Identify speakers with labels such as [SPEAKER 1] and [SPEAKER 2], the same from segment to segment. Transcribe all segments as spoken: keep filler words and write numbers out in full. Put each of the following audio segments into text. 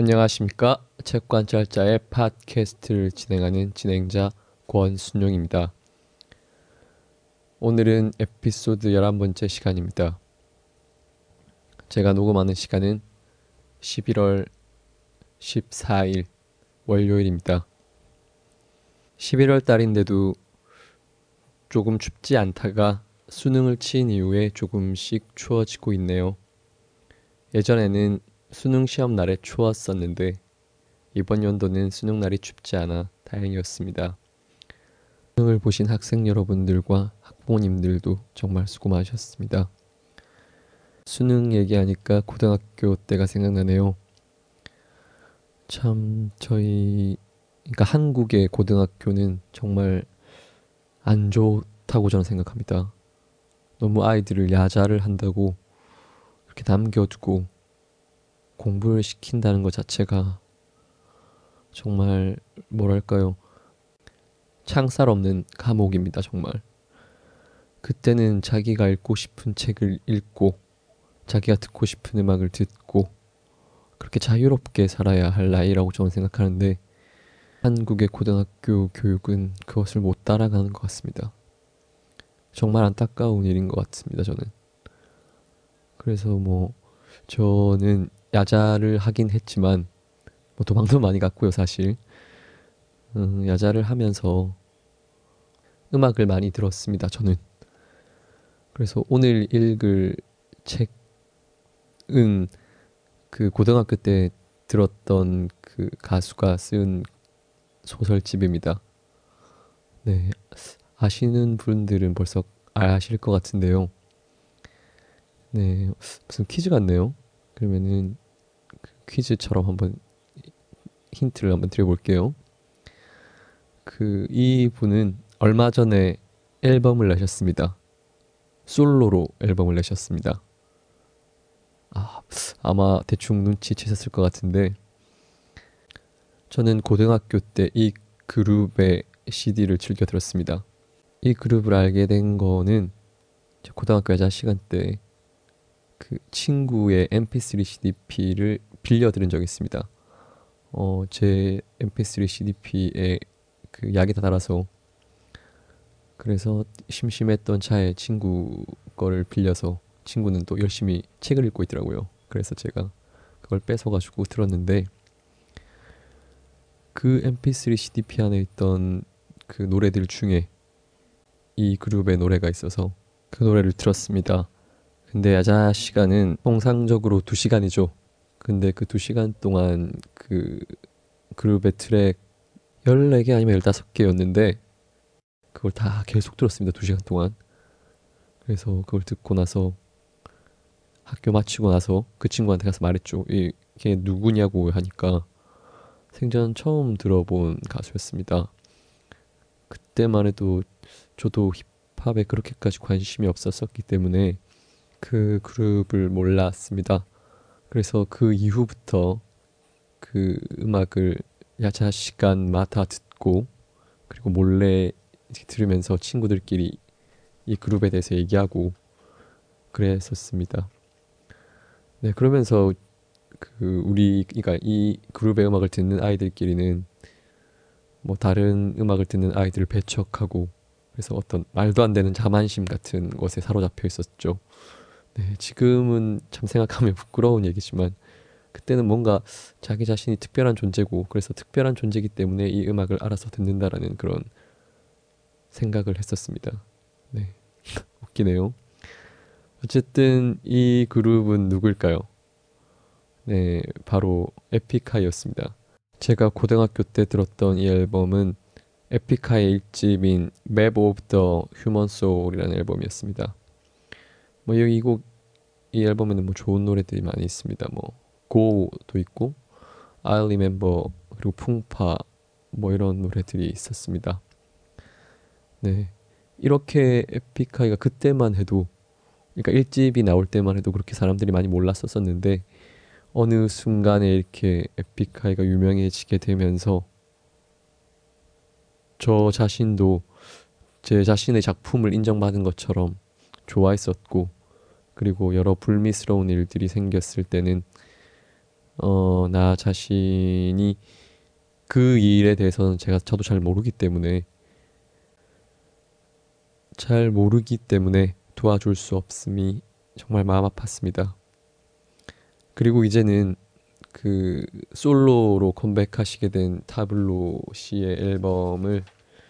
[SPEAKER 1] 안녕하십니까. 책관찰자의 팟캐스트를 진행하는 진행자 권순용입니다. 오늘은 에피소드 열한 번째 시간입니다. 제가 녹음하는 시간은 십일월 십사일 월요일입니다. 십일월 달인데도 조금 춥지 않다가 수능을 친 이후에 조금씩 추워지고 있네요. 예전에는 수능 시험 날에 추웠었는데 이번 연도는 수능 날이 춥지 않아 다행이었습니다. 수능을 보신 학생 여러분들과 학부모님들도 정말 수고 많으셨습니다. 수능 얘기하니까 고등학교 때가 생각나네요. 참 저희 그러니까 한국의 고등학교는 정말 안 좋다고 저는 생각합니다. 너무 아이들을 야자를 한다고 그렇게 남겨두고 공부를 시킨다는 것 자체가 정말 뭐랄까요, 창살 없는 감옥입니다. 정말 그때는 자기가 읽고 싶은 책을 읽고 자기가 듣고 싶은 음악을 듣고 그렇게 자유롭게 살아야 할 나이라고 저는 생각하는데 한국의 고등학교 교육은 그것을 못 따라가는 것 같습니다. 정말 안타까운 일인 것 같습니다. 저는 그래서 뭐 저는 야자를 하긴 했지만 뭐 도망도 많이 갔고요. 사실 음, 야자를 하면서 음악을 많이 들었습니다. 저는 그래서 오늘 읽을 책은 그 고등학교 때 들었던 그 가수가 쓴 소설집입니다. 네, 아시는 분들은 벌써 아실 것 같은데요. 네, 무슨 퀴즈 같네요. 그러면은 그 퀴즈처럼 한번 힌트를 한번 드려볼게요. 그 이분은 얼마 전에 앨범을 내셨습니다. 솔로로 앨범을 내셨습니다. 아, 아마 대충 눈치채셨을 것 같은데 저는 고등학교 때 이 그룹의 씨디를 즐겨 들었습니다. 이 그룹을 알게 된 거는 고등학교 야자 시간 때 그 친구의 엠피쓰리 씨디를 빌려 들은 적이 있습니다. 어, 제 엠피쓰리 씨디에 그 약이 다 달아서 그래서 심심했던 차에 친구 거를 빌려서 친구는 또 열심히 책을 읽고 있더라고요. 그래서 제가 그걸 뺏어가지고 들었는데 그 엠피쓰리 씨디 안에 있던 그 노래들 중에 이 그룹의 노래가 있어서 그 노래를 들었습니다. 근데 야자 시간은 통상적으로 두 시간이죠. 근데 그 두 시간 동안 그 그룹의 트랙 열네 개 아니면 열다섯 개였는데 그걸 다 계속 들었습니다. 두 시간 동안. 그래서 그걸 듣고 나서 학교 마치고 나서 그 친구한테 가서 말했죠. 이게 누구냐고 하니까 생전 처음 들어본 가수였습니다. 그때만 해도 저도 힙합에 그렇게까지 관심이 없었었기 때문에 그 그룹을 몰랐습니다. 그래서 그 이후부터 그 음악을 야자 시간마다 듣고 그리고 몰래 들으면서 친구들끼리 이 그룹에 대해서 얘기하고 그랬었습니다. 네, 그러면서 그 우리 그러니까 이 그룹의 음악을 듣는 아이들끼리는 뭐 다른 음악을 듣는 아이들을 배척하고 그래서 어떤 말도 안 되는 자만심 같은 것에 사로잡혀 있었죠. 네, 지금은 참 생각하면 부끄러운 얘기지만 그때는 뭔가 자기 자신이 특별한 존재고 그래서 특별한 존재이기 때문에 이 음악을 알아서 듣는다라는 그런 생각을 했었습니다. 네, 웃기네요. 어쨌든 이 그룹은 누굴까요? 네, 바로 에픽하이였습니다. 제가 고등학교 때 들었던 이 앨범은 에픽하이의 일 집인 Map of the Human Soul이라는 앨범이었습니다. 뭐 여기 이 곡, 이 앨범에는 뭐 좋은 노래들이 많이 있습니다. 뭐 고도 있고 I Remember 그리고 풍파 뭐 이런 노래들이 있었습니다. 네, 이렇게 에픽하이가 그때만 해도 그러니까 일 집이 나올 때만 해도 그렇게 사람들이 많이 몰랐었었는데 어느 순간에 이렇게 에픽하이가 유명해지게 되면서 저 자신도 제 자신의 작품을 인정받은 것처럼 좋아했었고 그리고 여러 불미스러운 일들이 생겼을 때는 어, 나 자신이 그 일에 대해서는 제가 저도 잘 모르기 때문에 잘 모르기 때문에 도와줄 수 없음이 정말 마음 아팠습니다. 그리고 이제는 그 솔로로 컴백하시게 된 타블로 씨의 앨범을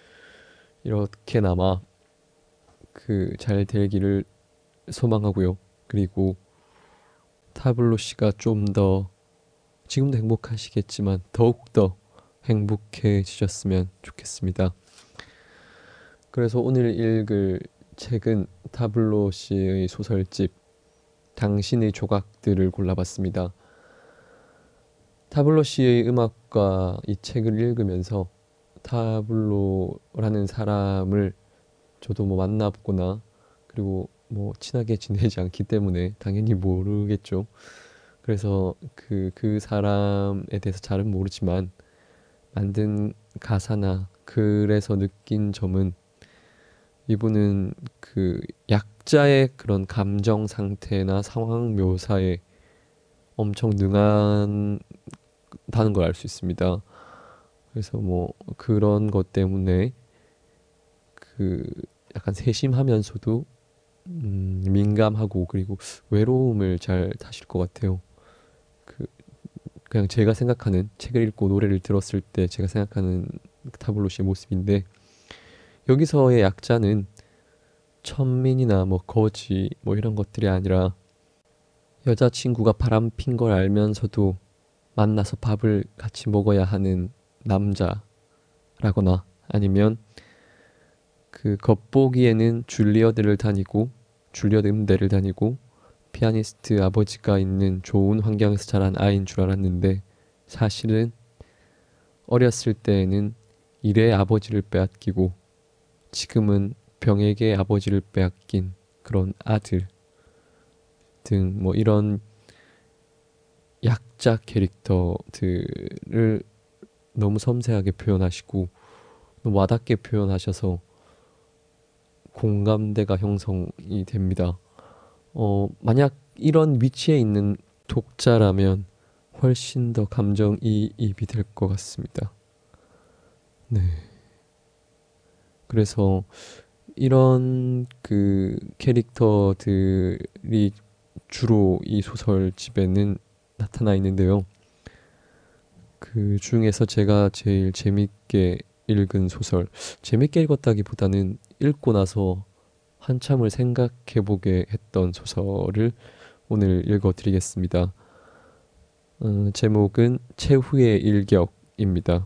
[SPEAKER 1] 이렇게나마 그 잘 되기를 소망하고요. 그리고 타블로 씨가 좀 더 지금도 행복하시겠지만 더욱더 행복해지셨으면 좋겠습니다. 그래서 오늘 읽을 책은 타블로 씨의 소설집 당신의 조각들을 골라봤습니다. 타블로 씨의 음악과 이 책을 읽으면서 타블로라는 사람을 저도 뭐 만나보거나 그리고 뭐 친하게 지내지 않기 때문에 당연히 모르겠죠. 그래서 그, 그 사람에 대해서 잘은 모르지만 만든 가사나 글에서 느낀 점은 이분은 그 약자의 그런 감정 상태나 상황 묘사에 엄청 능한 다는 걸 알 수 있습니다. 그래서 뭐 그런 것 때문에 그 약간 세심하면서도 음, 민감하고 그리고 외로움을 잘 타실 것 같아요. 그 그냥 제가 생각하는 책을 읽고 노래를 들었을 때 제가 생각하는 타블로 씨의 모습인데 여기서의 약자는 천민이나 뭐 거지 뭐 이런 것들이 아니라 여자친구가 바람 핀 걸 알면서도 만나서 밥을 같이 먹어야 하는 남자라거나 아니면 그 겉보기에는 줄리어드를 다니고 줄리어드 음대를 다니고 피아니스트 아버지가 있는 좋은 환경에서 자란 아이인 줄 알았는데 사실은 어렸을 때에는 일의 아버지를 빼앗기고 지금은 병에게 아버지를 빼앗긴 그런 아들 등 뭐 이런 약자 캐릭터들을 너무 섬세하게 표현하시고 너무 와닿게 표현하셔서 공감대가 형성이 됩니다. 어, 만약 이런 위치에 있는 독자라면 훨씬 더 감정이입이 될 것 같습니다. 네. 그래서 이런 그 캐릭터들이 주로 이 소설집에는 나타나 있는데요. 그 중에서 제가 제일 재밌게 읽은 소설, 재밌게 읽었다기보다는 읽고 나서 한참을 생각해 보게 했던 소설을 오늘 읽어 드리겠습니다. 어, 제목은 최후의 일격입니다.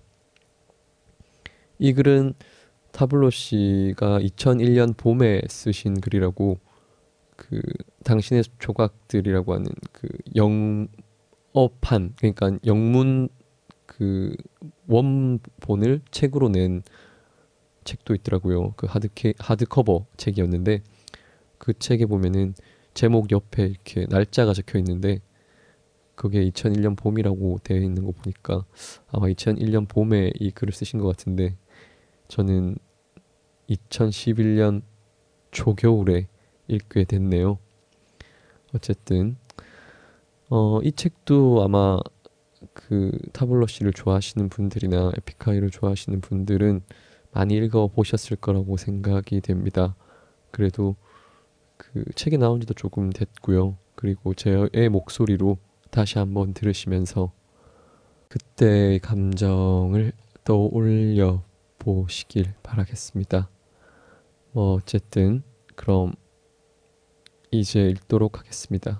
[SPEAKER 1] 이 글은 타블로 씨가 이천일 년 봄에 쓰신 글이라고 그 당신의 조각들이라고 하는 그 영어판 그러니까 영문 그 원본을 책으로 낸 책도 있더라고요. 그 하드캐, 하드커버 책이었는데 그 책에 보면은 제목 옆에 이렇게 날짜가 적혀 있는데 그게 이천일 년 봄이라고 되어 있는 거 보니까 아마 이천일 년 봄에 이 글을 쓰신 것 같은데 저는 이천십일 년 초겨울에 읽게 됐네요. 어쨌든 어, 이 책도 아마 그 타블로 씨를 좋아하시는 분들이나 에픽하이를 좋아하시는 분들은 많이 읽어 보셨을 거라고 생각이 됩니다. 그래도 그 책이 나온 지도 조금 됐고요. 그리고 제 목소리로 다시 한번 들으시면서 그때의 감정을 떠올려 보시길 바라겠습니다. 뭐 어쨌든 그럼 이제 읽도록 하겠습니다.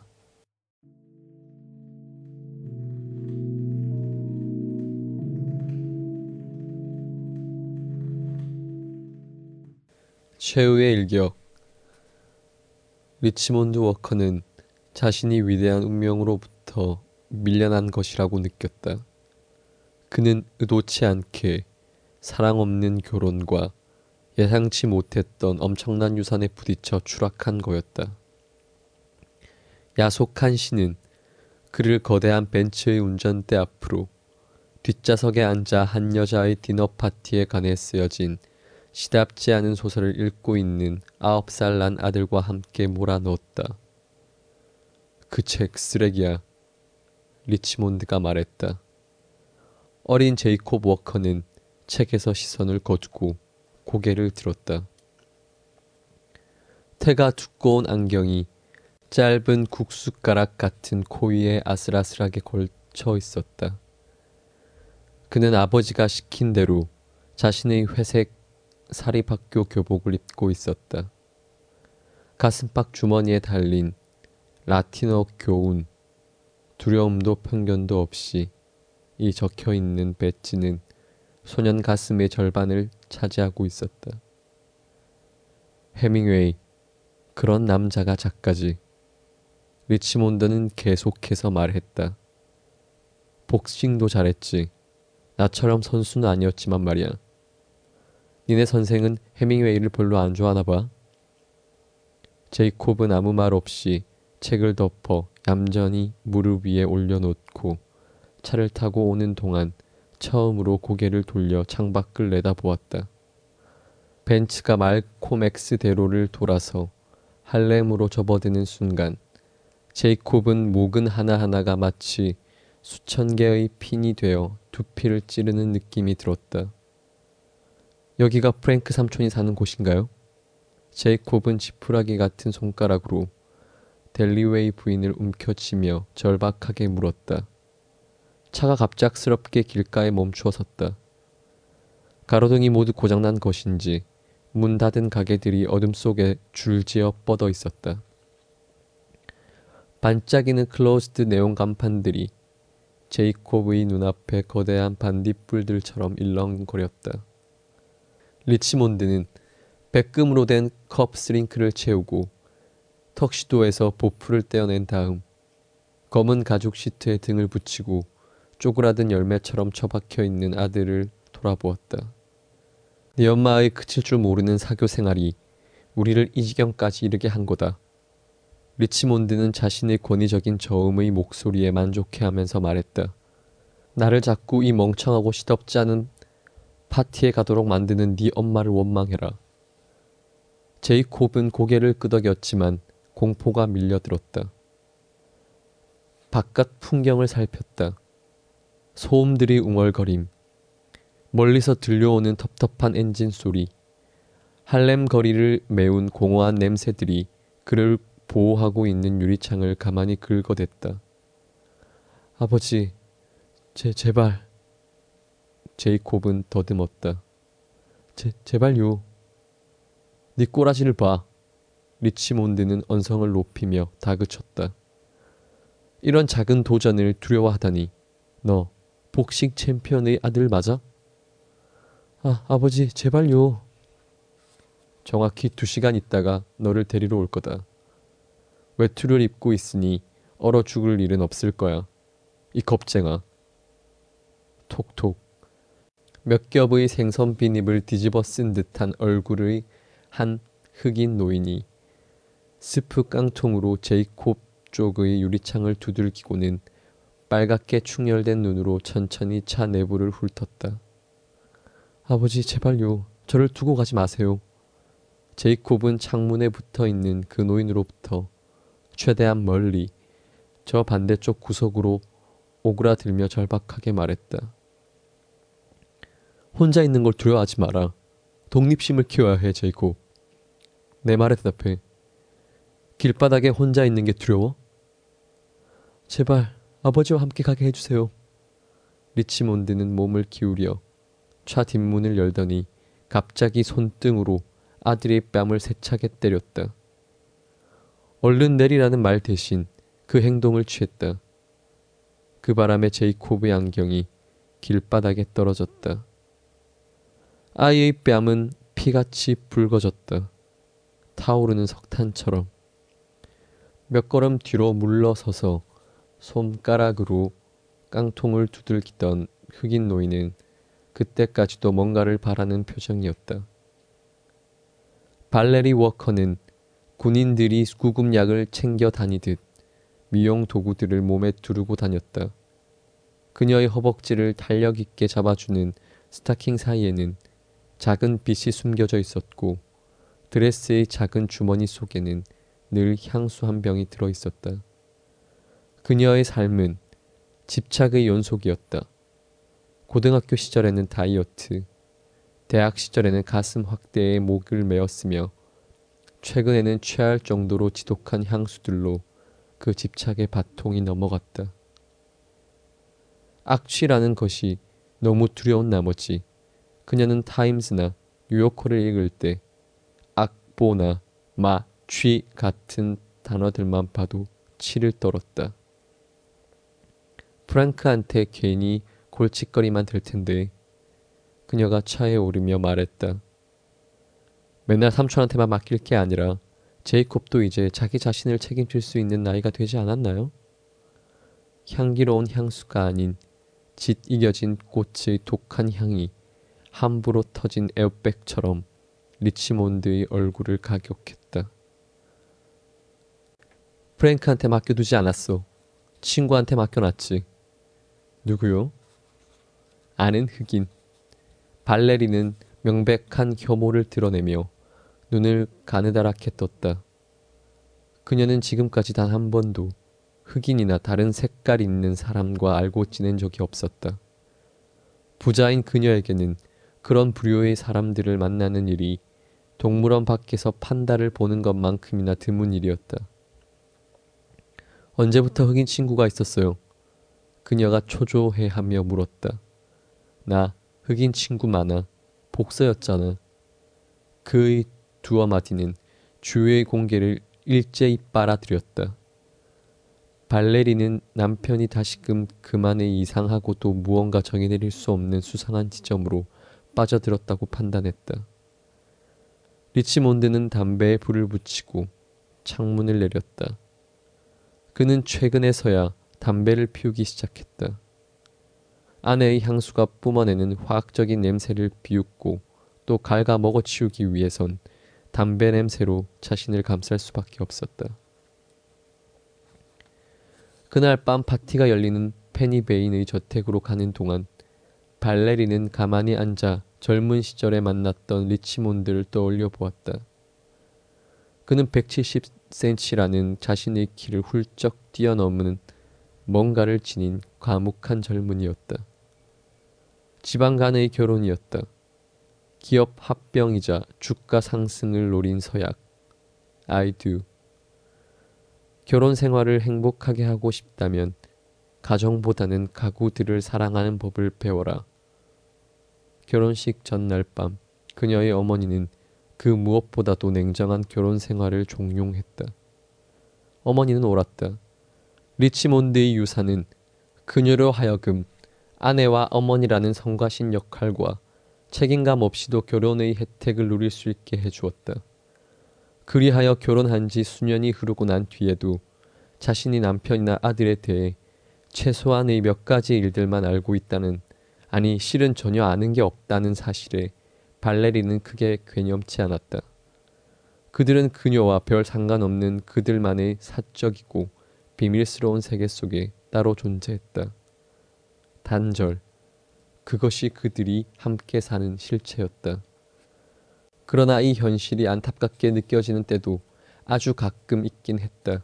[SPEAKER 1] 최후의 일격. 리치몬드 워커는 자신이 위대한 운명으로부터 밀려난 것이라고 느꼈다. 그는 의도치 않게 사랑 없는 결혼과 예상치 못했던 엄청난 유산에 부딪혀 추락한 거였다. 야속한 신은 그를 거대한 벤츠의 운전대 앞으로 뒷좌석에 앉아 한 여자의 디너 파티에 관해 쓰여진 시답지 않은 소설을 읽고 있는 아홉 살 난 아들과 함께 몰아넣었다. 그 책 쓰레기야. 리치몬드가 말했다. 어린 제이콥 워커는 책에서 시선을 거두고 고개를 들었다. 태가 두꺼운 안경이 짧은 국숫가락 같은 코 위에 아슬아슬하게 걸쳐 있었다. 그는 아버지가 시킨 대로 자신의 회색 사립학교 교복을 입고 있었다. 가슴팍 주머니에 달린 라틴어 교훈, 두려움도 편견도 없이 이 적혀있는 배지는 소년 가슴의 절반을 차지하고 있었다. 해밍웨이, 그런 남자가 작가지. 리치몬드는 계속해서 말했다. 복싱도 잘했지. 나처럼 선수는 아니었지만 말이야. 니네 선생은 해밍웨이를 별로 안 좋아하나 봐. 제이콥은 아무 말 없이 책을 덮어 얌전히 무릎 위에 올려놓고 차를 타고 오는 동안 처음으로 고개를 돌려 창밖을 내다보았다. 벤츠가 말코맥스 대로를 돌아서 할렘으로 접어드는 순간 제이콥은 목은 하나하나가 마치 수천 개의 핀이 되어 두피를 찌르는 느낌이 들었다. 여기가 프랭크 삼촌이 사는 곳인가요? 제이콥은 지푸라기 같은 손가락으로 델리웨이 부인을 움켜쥐며 절박하게 물었다. 차가 갑작스럽게 길가에 멈추어 섰다. 가로등이 모두 고장난 것인지 문 닫은 가게들이 어둠 속에 줄지어 뻗어 있었다. 반짝이는 클로즈드 네온 간판들이 제이콥의 눈앞에 거대한 반딧불들처럼 일렁거렸다. 리치몬드는 백금으로 된 컵 스링크를 채우고 턱시도에서 보풀을 떼어낸 다음 검은 가죽 시트에 등을 붙이고 쪼그라든 열매처럼 처박혀 있는 아들을 돌아보았다. 네 엄마의 그칠 줄 모르는 사교 생활이 우리를 이 지경까지 이르게 한 거다. 리치몬드는 자신의 권위적인 저음의 목소리에 만족해하면서 말했다. 나를 자꾸 이 멍청하고 시덥지 않은 파티에 가도록 만드는 네 엄마를 원망해라. 제이콥은 고개를 끄덕였지만 공포가 밀려들었다. 바깥 풍경을 살폈다. 소음들이 웅얼거림, 멀리서 들려오는 텁텁한 엔진 소리, 할렘 거리를 메운 공허한 냄새들이 그를 보호하고 있는 유리창을 가만히 긁어댔다. 아버지, 제, 제발. 제이콥은 더듬었다. 제, 제발요. 네 꼬라지를 봐. 리치몬드는 언성을 높이며 다그쳤다. 이런 작은 도전을 두려워하다니. 너 복싱 챔피언의 아들 맞아? 아, 아버지, 제발요. 정확히 두 시간 있다가 너를 데리러 올 거다. 외투를 입고 있으니 얼어 죽을 일은 없을 거야. 이 겁쟁아. 톡톡. 몇 겹의 생선 비닙을 뒤집어 쓴 듯한 얼굴의 한 흑인 노인이 스프 깡통으로 제이콥 쪽의 유리창을 두들기고는 빨갛게 충혈된 눈으로 천천히 차 내부를 훑었다. 아버지, 제발요. 저를 두고 가지 마세요. 제이콥은 창문에 붙어있는 그 노인으로부터 최대한 멀리 저 반대쪽 구석으로 오그라들며 절박하게 말했다. 혼자 있는 걸 두려워하지 마라. 독립심을 키워야 해, 제이콥. 내 말에 대답해. 길바닥에 혼자 있는 게 두려워? 제발 아버지와 함께 가게 해주세요. 리치몬드는 몸을 기울여 차 뒷문을 열더니 갑자기 손등으로 아들의 뺨을 세차게 때렸다. 얼른 내리라는 말 대신 그 행동을 취했다. 그 바람에 제이콥의 안경이 길바닥에 떨어졌다. 아이의 뺨은 피같이 붉어졌다. 타오르는 석탄처럼. 몇 걸음 뒤로 물러서서 손가락으로 깡통을 두들기던 흑인 노인은 그때까지도 뭔가를 바라는 표정이었다. 발레리 워커는 군인들이 구급약을 챙겨 다니듯 미용 도구들을 몸에 두르고 다녔다. 그녀의 허벅지를 탄력 있게 잡아주는 스타킹 사이에는 작은 빛이 숨겨져 있었고 드레스의 작은 주머니 속에는 늘 향수 한 병이 들어있었다. 그녀의 삶은 집착의 연속이었다. 고등학교 시절에는 다이어트, 대학 시절에는 가슴 확대에 목을 메었으며 최근에는 취할 정도로 지독한 향수들로 그 집착의 바통이 넘어갔다. 악취라는 것이 너무 두려운 나머지 그녀는 타임스나 뉴요커를 읽을 때 악보나 마, 취 같은 단어들만 봐도 치를 떨었다. 프랑크한테 괜히 골칫거리만 될 텐데 그녀가 차에 오르며 말했다. 맨날 삼촌한테만 맡길 게 아니라 제이콥도 이제 자기 자신을 책임질 수 있는 나이가 되지 않았나요? 향기로운 향수가 아닌 짓 이겨진 꽃의 독한 향이 함부로 터진 에어백처럼 리치몬드의 얼굴을 가격했다. 프랭크한테 맡겨두지 않았어. 친구한테 맡겨놨지. 누구요? 아는 흑인. 발레리는 명백한 혐오를 드러내며 눈을 가느다랗게 떴다. 그녀는 지금까지 단 한 번도 흑인이나 다른 색깔 있는 사람과 알고 지낸 적이 없었다. 부자인 그녀에게는 그런 부류의 사람들을 만나는 일이 동물원 밖에서 판다를 보는 것만큼이나 드문 일이었다. 언제부터 흑인 친구가 있었어요? 그녀가 초조해하며 물었다. 나 흑인 친구 많아. 복서였잖아. 그의 두어 마디는 주위의 공개를 일제히 빨아들였다. 발레리는 남편이 다시금 그만의 이상하고도 무언가 정의내릴 수 없는 수상한 지점으로 빠져들었다고 판단했다. 리치몬드는 담배에 불을 붙이고 창문을 내렸다. 그는 최근에서야 담배를 피우기 시작했다. 아내의 향수가 뿜어내는 화학적인 냄새를 비웃고 또 갉아 먹어치우기 위해선 담배 냄새로 자신을 감쌀 수밖에 없었다. 그날 밤 파티가 열리는 페니 베인의 저택으로 가는 동안 발레리는 가만히 앉아 젊은 시절에 만났던 리치몬드를 떠올려 보았다. 그는 백칠십 센티미터라는 자신의 키를 훌쩍 뛰어넘는 뭔가를 지닌 과묵한 젊은이였다. 지방 간의 결혼이었다. 기업 합병이자 주가 상승을 노린 서약. I do. 결혼 생활을 행복하게 하고 싶다면 가정보다는 가구들을 사랑하는 법을 배워라. 결혼식 전날 밤 그녀의 어머니는 그 무엇보다도 냉정한 결혼 생활을 종용했다. 어머니는 옳았다. 리치몬드의 유산은 그녀로 하여금 아내와 어머니라는 성가신 역할과 책임감 없이도 결혼의 혜택을 누릴 수 있게 해주었다. 그리하여 결혼한 지 수년이 흐르고 난 뒤에도 자신이 남편이나 아들에 대해 최소한의 몇 가지 일들만 알고 있다는, 아니 실은 전혀 아는 게 없다는 사실에 발레리는 크게 괴념치 않았다. 그들은 그녀와 별 상관없는 그들만의 사적이고 비밀스러운 세계 속에 따로 존재했다. 단절. 그것이 그들이 함께 사는 실체였다. 그러나 이 현실이 안타깝게 느껴지는 때도 아주 가끔 있긴 했다.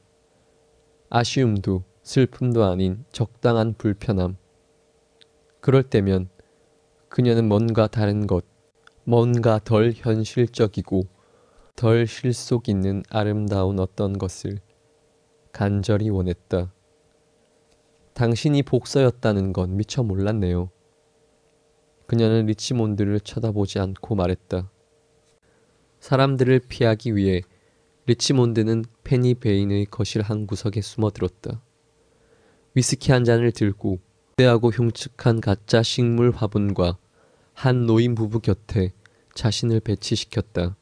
[SPEAKER 1] 아쉬움도 슬픔도 아닌 적당한 불편함. 그럴 때면 그녀는 뭔가 다른 것, 뭔가 덜 현실적이고 덜 실속 있는 아름다운 어떤 것을 간절히 원했다. 당신이 복서였다는 건 미처 몰랐네요. 그녀는 리치몬드를 쳐다보지 않고 말했다. 사람들을 피하기 위해 리치몬드는 페니 베인의 거실 한 구석에 숨어들었다. 위스키 한 잔을 들고 대하고 흉측한 가짜 식물 화분과 한 노인 부부 곁에 자신을 배치시켰다.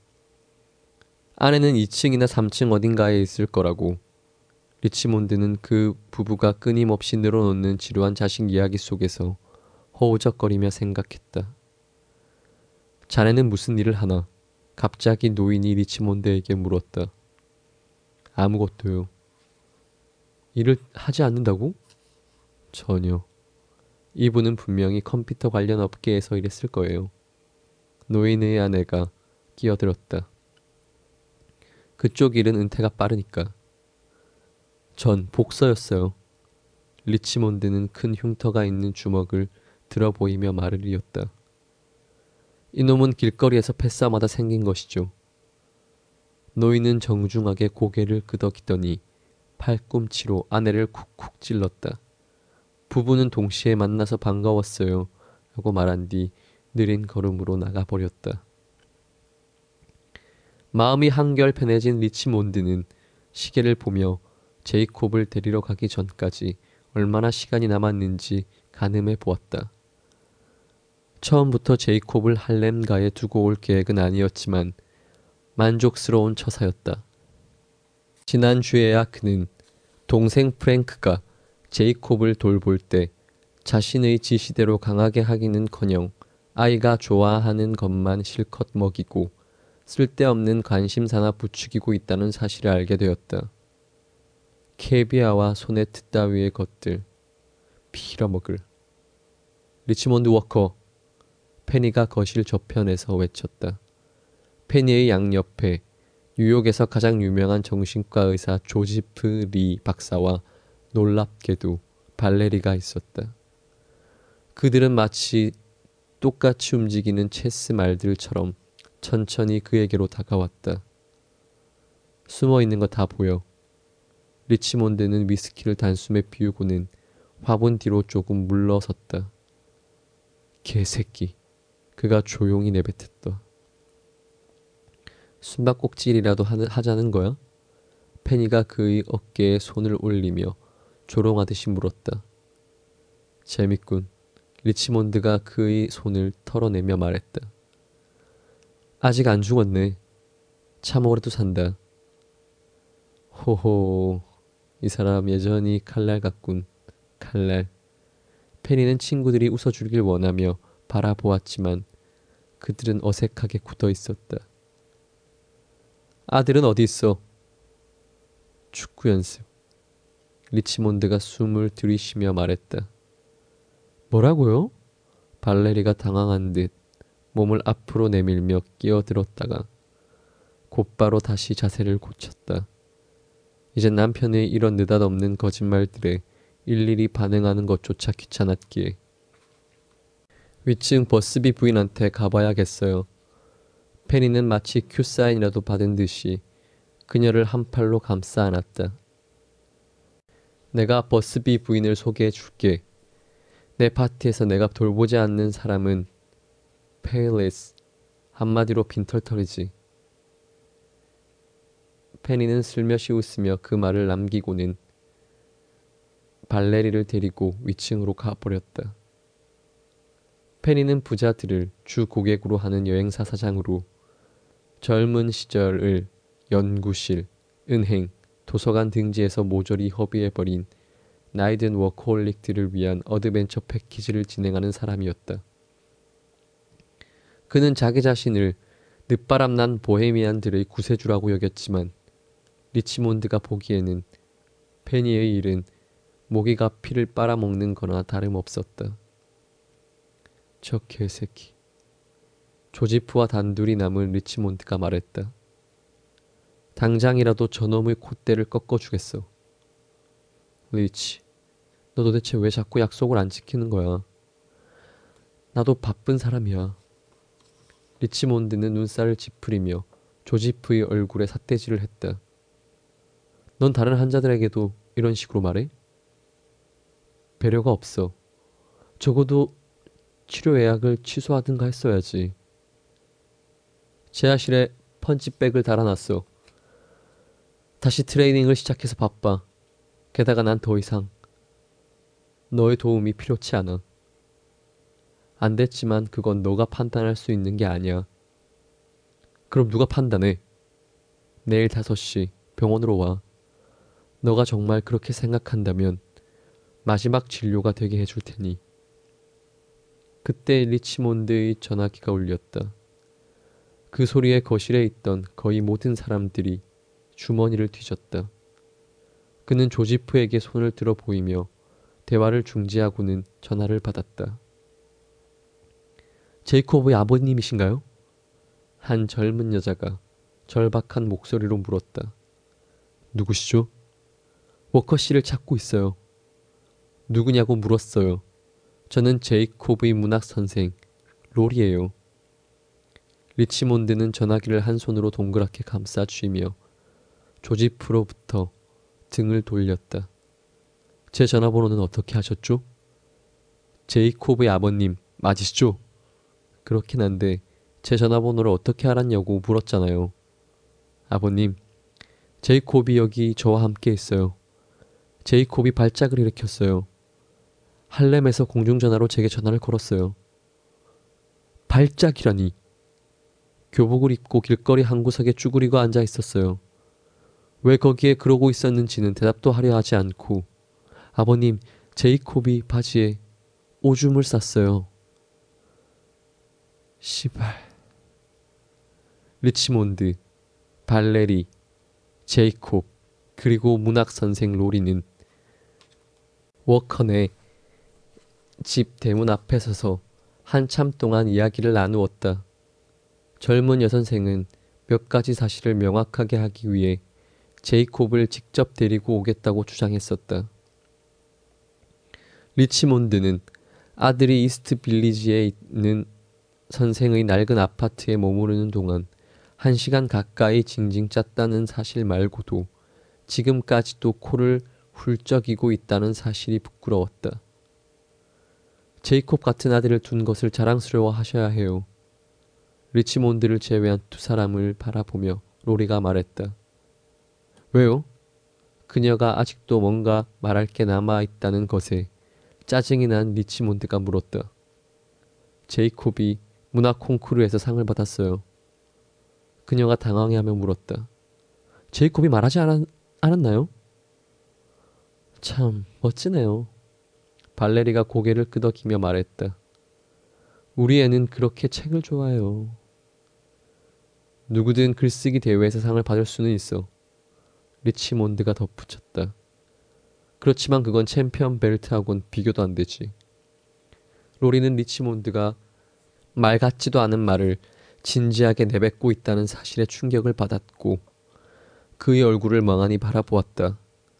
[SPEAKER 1] 아내는 이 층이나 삼 층 어딘가에 있을 거라고. 리치몬드는 그 부부가 끊임없이 늘어놓는 지루한 자식 이야기 속에서 허우적거리며 생각했다. 자네는 무슨 일을 하나? 갑자기 노인이 리치몬드에게 물었다. 아무것도요. 일을 하지 않는다고? 전혀. 이분은 분명히 컴퓨터 관련 업계에서 일했을 거예요. 노인의 아내가 끼어들었다. 그쪽 일은 은퇴가 빠르니까. 전 복서였어요. 리치몬드는 큰 흉터가 있는 주먹을 들어 보이며 말을 이었다. 이놈은 길거리에서 패싸움하다 생긴 것이죠. 노인은 정중하게 고개를 끄덕이더니 팔꿈치로 아내를 쿡쿡 찔렀다. 부부는 동시에 만나서 반가웠어요. 라고 말한 뒤 느린 걸음으로 나가버렸다. 마음이 한결 편해진 리치몬드는 시계를 보며 제이콥을 데리러 가기 전까지 얼마나 시간이 남았는지 가늠해 보았다. 처음부터 제이콥을 할렘가에 두고 올 계획은 아니었지만 만족스러운 처사였다. 지난주에야 그는 동생 프랭크가 제이콥을 돌볼 때 자신의 지시대로 강하게 하기는커녕 아이가 좋아하는 것만 실컷 먹이고 쓸데없는 관심사나 부추기고 있다는 사실을 알게 되었다. 캐비아와 소네트 따위의 것들 빌어먹을. 리치몬드 워커. 페니가 거실 저편에서 외쳤다. 페니의 양옆에 뉴욕에서 가장 유명한 정신과 의사 조지프 리 박사와 놀랍게도 발레리가 있었다. 그들은 마치 똑같이 움직이는 체스 말들처럼 천천히 그에게로 다가왔다. 숨어있는 거 다 보여. 리치몬드는 위스키를 단숨에 비우고는 화분 뒤로 조금 물러섰다. 개새끼. 그가 조용히 내뱉었다. 숨바꼭질이라도 하자는 거야? 페니가 그의 어깨에 손을 올리며 조롱하듯이 물었다. 재밌군. 리치몬드가 그의 손을 털어내며 말했다. 아직 안 죽었네. 참 오래도 산다. 호호. 이 사람 여전히 칼날 같군. 칼날. 페니는 친구들이 웃어주길 원하며 바라보았지만 그들은 어색하게 굳어 있었다. 아들은 어디 있어? 축구 연습. 리치몬드가 숨을 들이쉬며 말했다. 뭐라고요? 발레리가 당황한 듯 몸을 앞으로 내밀며 끼어들었다가 곧바로 다시 자세를 고쳤다. 이젠 남편의 이런 느닷없는 거짓말들에 일일이 반응하는 것조차 귀찮았기에. 위층 버스비 부인한테 가봐야겠어요. 페니는 마치 큐사인이라도 받은 듯이 그녀를 한 팔로 감싸 안았다. 내가 버스비 부인을 소개해 줄게. 내 파티에서 내가 돌보지 않는 사람은 페일리스. 한마디로 빈털털이지. 페니는 슬며시 웃으며 그 말을 남기고는 발레리를 데리고 위층으로 가버렸다. 페니는 부자들을 주 고객으로 하는 여행사 사장으로 젊은 시절을 연구실, 은행, 도서관 등지에서 모조리 허비해버린 나이든 워커홀릭들을 위한 어드벤처 패키지를 진행하는 사람이었다. 그는 자기 자신을 늦바람난 보헤미안들의 구세주라고 여겼지만 리치몬드가 보기에는 페니의 일은 모기가 피를 빨아먹는 거나 다름없었다. 저 개새끼. 조지프와 단둘이 남은 리치몬드가 말했다. 당장이라도 저놈의 콧대를 꺾어주겠어. 리치, 너 도대체 왜 자꾸 약속을 안 지키는 거야? 나도 바쁜 사람이야. 리치몬드는 눈살을 찌푸리며 조지프의 얼굴에 삿대질을 했다. 넌 다른 환자들에게도 이런 식으로 말해? 배려가 없어. 적어도 치료 예약을 취소하든가 했어야지. 지하실에 펀치백을 달아놨어. 다시 트레이닝을 시작해서 바빠. 게다가 난 더 이상 너의 도움이 필요치 않아. 안 됐지만 그건 너가 판단할 수 있는 게 아니야. 그럼 누가 판단해? 내일 다섯 시 병원으로 와. 너가 정말 그렇게 생각한다면 마지막 진료가 되게 해줄 테니. 그때 리치몬드의 전화기가 울렸다. 그 소리에 거실에 있던 거의 모든 사람들이 주머니를 뒤졌다. 그는 조지프에게 손을 들어 보이며 대화를 중지하고는 전화를 받았다. 제이콥의 아버님이신가요? 한 젊은 여자가 절박한 목소리로 물었다. 누구시죠? 워커 씨를 찾고 있어요. 누구냐고 물었어요. 저는 제이콥의 문학 선생, 롤이에요. 리치몬드는 전화기를 한 손으로 동그랗게 감싸 쥐며 조지프로부터 등을 돌렸다. 제 전화번호는 어떻게 하셨죠? 제이콥의 아버님 맞으시죠? 그렇긴 한데 제 전화번호를 어떻게 알았냐고 물었잖아요. 아버님, 제이콥이 여기 저와 함께 있어요. 제이콥이 발작을 일으켰어요. 할렘에서 공중전화로 제게 전화를 걸었어요. 발작이라니. 교복을 입고 길거리 한 구석에 쭈그리고 앉아 있었어요. 왜 거기에 그러고 있었는지는 대답도 하려 하지 않고 아버님, 제이콥이 바지에 오줌을 쌌어요. 시발. 리치몬드, 발레리, 제이콥, 그리고 문학선생 로리는 워커네 집 대문 앞에 서서 한참 동안 이야기를 나누었다. 젊은 여선생은 몇 가지 사실을 명확하게 하기 위해 제이콥을 직접 데리고 오겠다고 주장했었다. 리치몬드는 아들이 이스트 빌리지에 있는 선생의 낡은 아파트에 머무르는 동안 한 시간 가까이 징징 짰다는 사실 말고도 지금까지도 코를 훌쩍이고 있다는 사실이 부끄러웠다. 제이콥 같은 아들을 둔 것을 자랑스러워 하셔야 해요. 리치몬드를 제외한 두 사람을 바라보며 로리가 말했다. 왜요? 그녀가 아직도 뭔가 말할 게 남아있다는 것에 짜증이 난 리치몬드가 물었다. 제이콥이 문학 콩쿠르에서 상을 받았어요. 그녀가 당황해하며 물었다. 제이콥이 말하지 않았, 않았나요? 참 멋지네요. 발레리가 고개를 끄덕이며 말했다. 우리 애는 그렇게 책을 좋아해요. 누구든 글쓰기 대회에서 상을 받을 수는 있어. 리치몬드가 덧붙였다. 그렇지만 그건 챔피언 벨트하고는 비교도 안 되지. 로리는 리치몬드가 말 같지도 않은 말을 진지하게 내뱉고 있다는 사실에 충격을 받았고 그의 얼굴을 멍하니 바라보았다.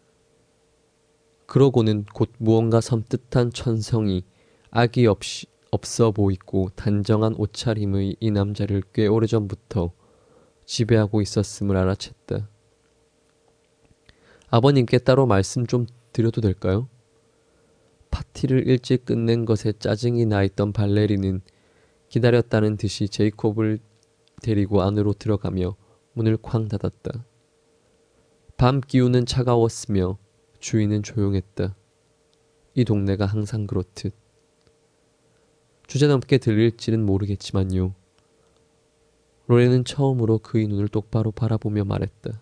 [SPEAKER 1] 그러고는 곧 무언가 섬뜩한 천성이 악이 없이, 없어 보이고 단정한 옷차림의 이 남자를 꽤 오래전부터 지배하고 있었음을 알아챘다. 아버님께 따로 말씀 좀 드려도 될까요? 파티를 일찍 끝낸 것에 짜증이 나 있던 발레리는 기다렸다는 듯이 제이콥을 데리고 안으로 들어가며 문을 쾅 닫았다. 밤 기운은 차가웠으며 주인은 조용했다. 이 동네가 항상 그렇듯. 주제넘게 들릴지는 모르겠지만요. 로레는 처음으로 그의 눈을 똑바로 바라보며 말했다.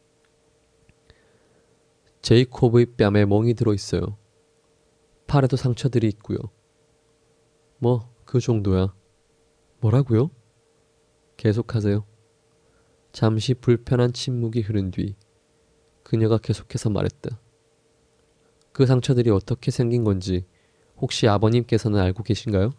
[SPEAKER 1] 제이콥의 뺨에 멍이 들어있어요. 팔에도 상처들이 있고요. 뭐 그 정도야. 뭐라고요? 계속하세요. 잠시 불편한 침묵이 흐른 뒤 그녀가 계속해서 말했다. 그 상처들이 어떻게 생긴 건지 혹시 아버님께서는 알고 계신가요?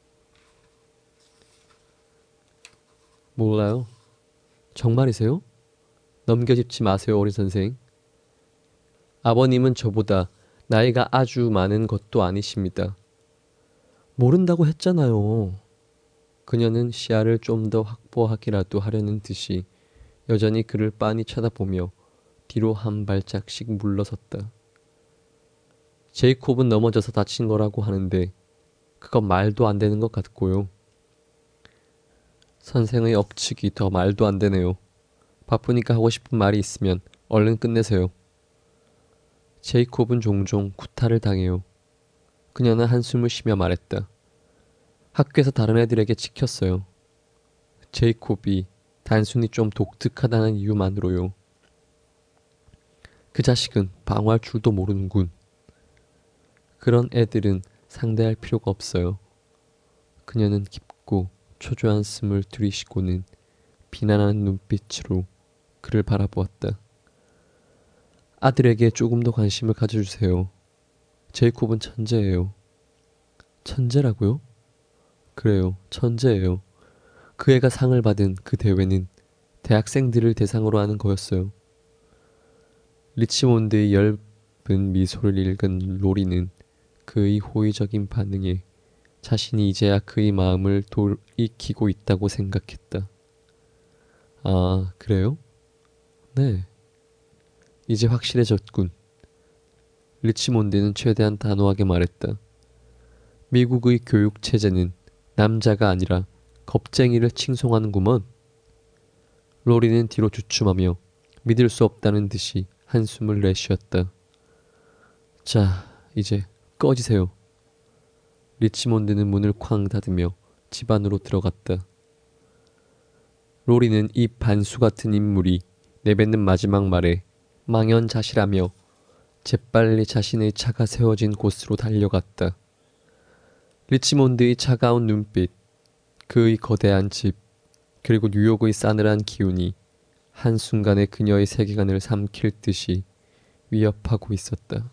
[SPEAKER 1] 몰라요. 정말이세요? 넘겨짚지 마세요, 어린 선생. 아버님은 저보다 나이가 아주 많은 것도 아니십니다. 모른다고 했잖아요. 그녀는 시야를 좀 더 확보하기라도 하려는 듯이 여전히 그를 빤히 쳐다보며 뒤로 한 발짝씩 물러섰다. 제이콥은 넘어져서 다친 거라고 하는데 그건 말도 안 되는 것 같고요. 선생의 억측이 더 말도 안 되네요. 바쁘니까 하고 싶은 말이 있으면 얼른 끝내세요. 제이콥은 종종 구타를 당해요. 그녀는 한숨을 쉬며 말했다. 학교에서 다른 애들에게 찍혔어요. 제이콥이 단순히 좀 독특하다는 이유만으로요. 그 자식은 방어할 줄도 모르는군. 그런 애들은 상대할 필요가 없어요. 그녀는 깊고 초조한 숨을 들이쉬고는 비난하는 눈빛으로 그를 바라보았다. 아들에게 조금 더 관심을 가져주세요. 제이콥은 천재예요. 천재라고요? 그래요, 천재예요. 그 애가 상을 받은 그 대회는 대학생들을 대상으로 하는 거였어요. 리치몬드의 엷은 미소를 읽은 로리는 그의 호의적인 반응에 자신이 이제야 그의 마음을 돌이키고 있다고 생각했다. 아, 그래요? 네. 이제 확실해졌군. 리치몬드는 최대한 단호하게 말했다. 미국의 교육 체제는 남자가 아니라 겁쟁이를 칭송하는구먼. 로리는 뒤로 주춤하며 믿을 수 없다는 듯이 한숨을 내쉬었다. 자, 이제 꺼지세요. 리치몬드는 문을 쾅 닫으며 집 안으로 들어갔다. 로리는 이 반수 같은 인물이 내뱉는 마지막 말에 망연자실하며 재빨리 자신의 차가 세워진 곳으로 달려갔다. 리치몬드의 차가운 눈빛, 그의 거대한 집, 그리고 뉴욕의 싸늘한 기운이 한순간에 그녀의 세계관을 삼킬 듯이 위협하고 있었다.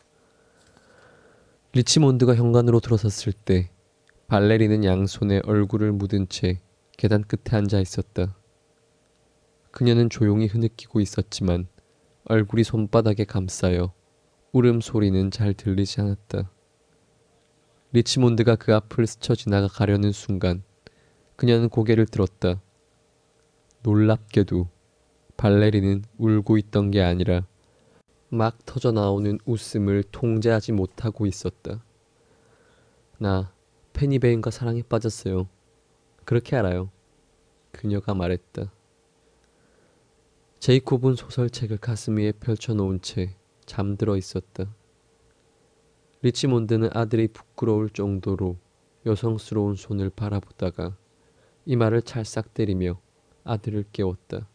[SPEAKER 1] 리치몬드가 현관으로 들어섰을 때 발레리는 양손에 얼굴을 묻은 채 계단 끝에 앉아 있었다. 그녀는 조용히 흐느끼고 있었지만 얼굴이 손바닥에 감싸여 울음소리는 잘 들리지 않았다. 리치몬드가 그 앞을 스쳐 지나가 가려는 순간 그녀는 고개를 들었다. 놀랍게도 발레리는 울고 있던 게 아니라 막 터져 나오는 웃음을 통제하지 못하고 있었다. 나 페니베인과 사랑에 빠졌어요. 그렇게 알아요. 그녀가 말했다. 제이콥은 소설책을 가슴 위에 펼쳐놓은 채 잠들어 있었다. 리치몬드는 아들이 부끄러울 정도로 여성스러운 손을 바라보다가 이마를 찰싹 때리며 아들을 깨웠다.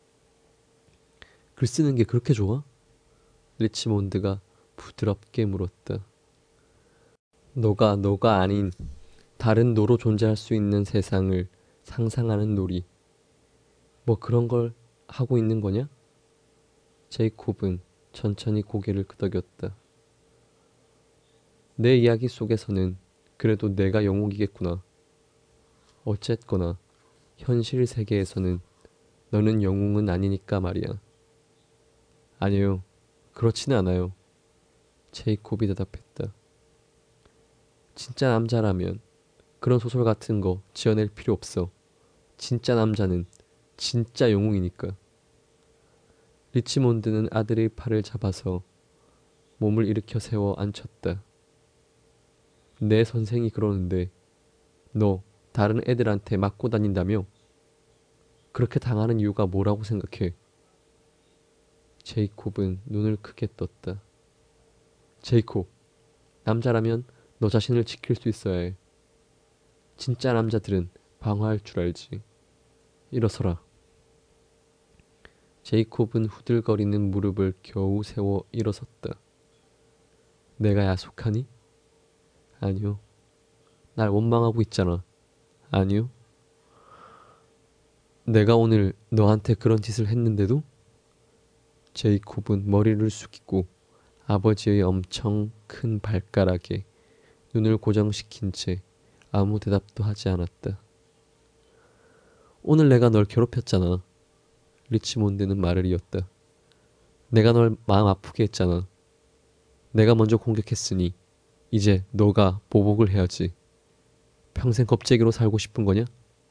[SPEAKER 1] 글 쓰는 게 그렇게 좋아? 리치몬드가 부드럽게 물었다. 너가 너가 아닌 다른 너로 존재할 수 있는 세상을 상상하는 놀이. 뭐 그런 걸 하고 있는 거냐? 제이콥은 천천히 고개를 끄덕였다. 내 이야기 속에서는 그래도 내가 영웅이겠구나. 어쨌거나 현실 세계에서는 너는 영웅은 아니니까 말이야. 아니요. 그렇지는 않아요. 제이콥이 대답했다. 진짜 남자라면 그런 소설 같은 거 지어낼 필요 없어. 진짜 남자는 진짜 영웅이니까. 리치몬드는 아들의 팔을 잡아서 몸을 일으켜 세워 앉혔다. 내 선생이 그러는데 너 다른 애들한테 맞고 다닌다며? 그렇게 당하는 이유가 뭐라고 생각해? 제이콥은 눈을 크게 떴다. 제이콥, 남자라면 너 자신을 지킬 수 있어야 해. 진짜 남자들은 방어할 줄 알지. 일어서라. 제이콥은 후들거리는 무릎을 겨우 세워 일어섰다. 내가 야속하니? 아니요. 날 원망하고 있잖아. 아니요. 내가 오늘 너한테 그런 짓을 했는데도? 제이콥은 머리를 숙이고 아버지의 엄청 큰 발가락에 눈을 고정시킨 채 아무 대답도 하지 않았다. 오늘 내가 널 괴롭혔잖아. 리치몬드는 말을 이었다. 내가 널 마음 아프게 했잖아. 내가 먼저 공격했으니 이제 너가 보복을 해야지. 평생 겁쟁이로 살고 싶은 거냐?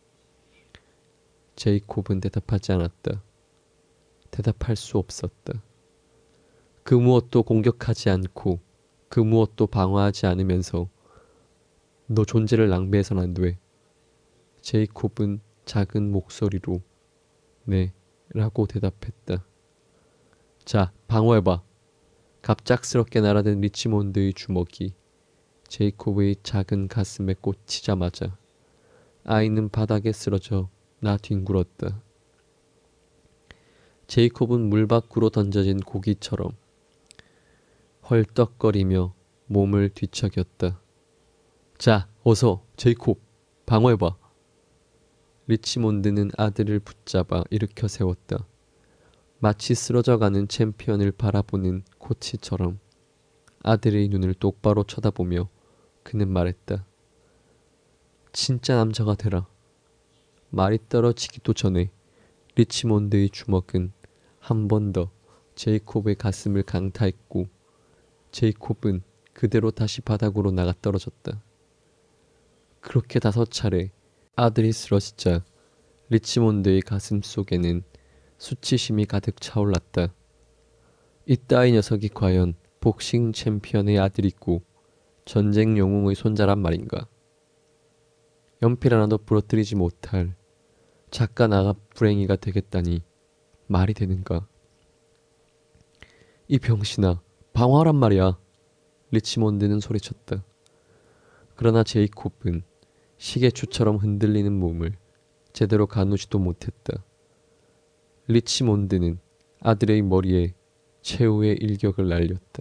[SPEAKER 1] 제이콥은 대답하지 않았다. 대답할 수 없었다. 그 무엇도 공격하지 않고 그 무엇도 방어하지 않으면서 너 존재를 낭비해선 안 돼. 제이콥은 작은 목소리로 네 라고 대답했다. 자, 방어해봐. 갑작스럽게 날아든 리치몬드의 주먹이 제이콥의 작은 가슴에 꽂히자마자 아이는 바닥에 쓰러져 나 뒹굴었다. 제이콥은 물 밖으로 던져진 고기처럼 헐떡거리며 몸을 뒤척였다. 자, 어서 제이콥, 방어해봐. 리치몬드는 아들을 붙잡아 일으켜 세웠다. 마치 쓰러져가는 챔피언을 바라보는 코치처럼 아들의 눈을 똑바로 쳐다보며 그는 말했다. 진짜 남자가 되라. 말이 떨어지기도 전에 리치몬드의 주먹은 한 번 더 제이콥의 가슴을 강타했고 제이콥은 그대로 다시 바닥으로 나가 떨어졌다. 그렇게 다섯 차례 아들이 쓰러지자 리치몬드의 가슴 속에는 수치심이 가득 차올랐다. 이따위 녀석이 과연 복싱 챔피언의 아들이고 전쟁 영웅의 손자란 말인가. 연필 하나도 부러뜨리지 못할 작가 나가 불행이가 되겠다니 말이 되는가. 이 병신아, 방어하란 말이야. 리치몬드는 소리쳤다. 그러나 제이콥은 시계추처럼 흔들리는 몸을 제대로 가누지도 못했다. 리치몬드는 아들의 머리에 최후의 일격을 날렸다.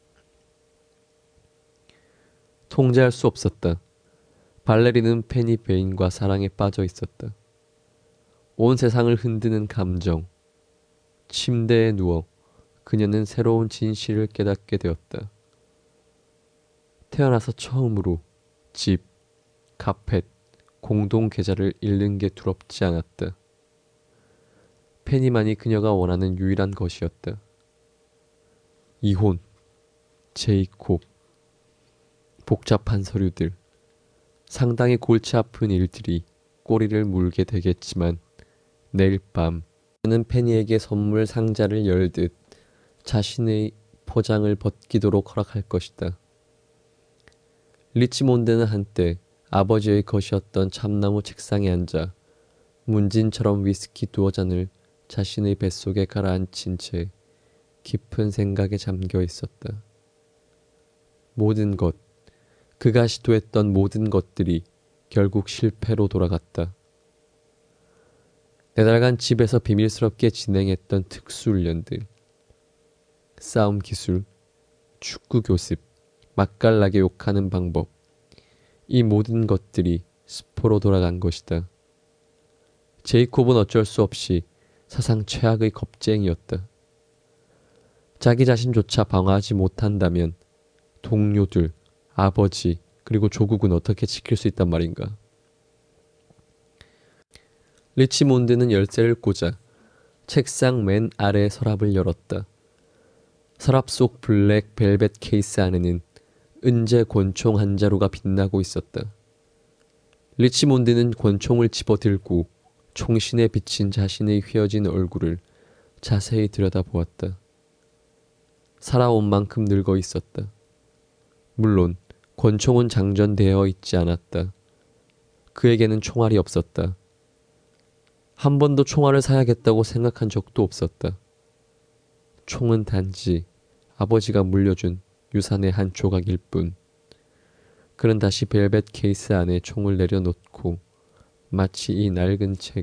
[SPEAKER 1] 통제할 수 없었다. 발레리는 페니 베인과 사랑에 빠져 있었다. 온 세상을 흔드는 감정. 침대에 누워 그녀는 새로운 진실을 깨닫게 되었다. 태어나서 처음으로 집, 카펫, 공동 계좌를 잃는 게 두렵지 않았다. 페니만이 그녀가 원하는 유일한 것이었다. 이혼, 제이콥, 복잡한 서류들, 상당히 골치 아픈 일들이 꼬리를 물게 되겠지만 내일 밤 그는 페니에게 선물 상자를 열듯 자신의 포장을 벗기도록 허락할 것이다. 리치몬드는 한때 아버지의 것이었던 참나무 책상에 앉아 문진처럼 위스키 두어 잔을 자신의 뱃속에 가라앉힌 채 깊은 생각에 잠겨 있었다. 모든 것, 그가 시도했던 모든 것들이 결국 실패로 돌아갔다. 네 달간 집에서 비밀스럽게 진행했던 특수훈련들, 싸움 기술, 축구 교습, 맛깔나게 욕하는 방법, 이 모든 것들이 스포로 돌아간 것이다. 제이콥은 어쩔 수 없이 사상 최악의 겁쟁이였다. 자기 자신조차 방어하지 못한다면 동료들, 아버지, 그리고 조국은 어떻게 지킬 수 있단 말인가. 리치몬드는 열쇠를 꽂아 책상 맨 아래 서랍을 열었다. 서랍 속 블랙 벨벳 케이스 안에는 은재 권총 한 자루가 빛나고 있었다. 리치몬드는 권총을 집어들고 총신에 비친 자신의 휘어진 얼굴을 자세히 들여다보았다. 살아온 만큼 늙어 있었다. 물론 권총은 장전되어 있지 않았다. 그에게는 총알이 없었다. 한 번도 총알을 사야겠다고 생각한 적도 없었다. 총은 단지 아버지가 물려준 유산의 한 조각일 뿐. 그는 다시 벨벳 케이스 안에 총을 내려놓고 마치 이 낡은 책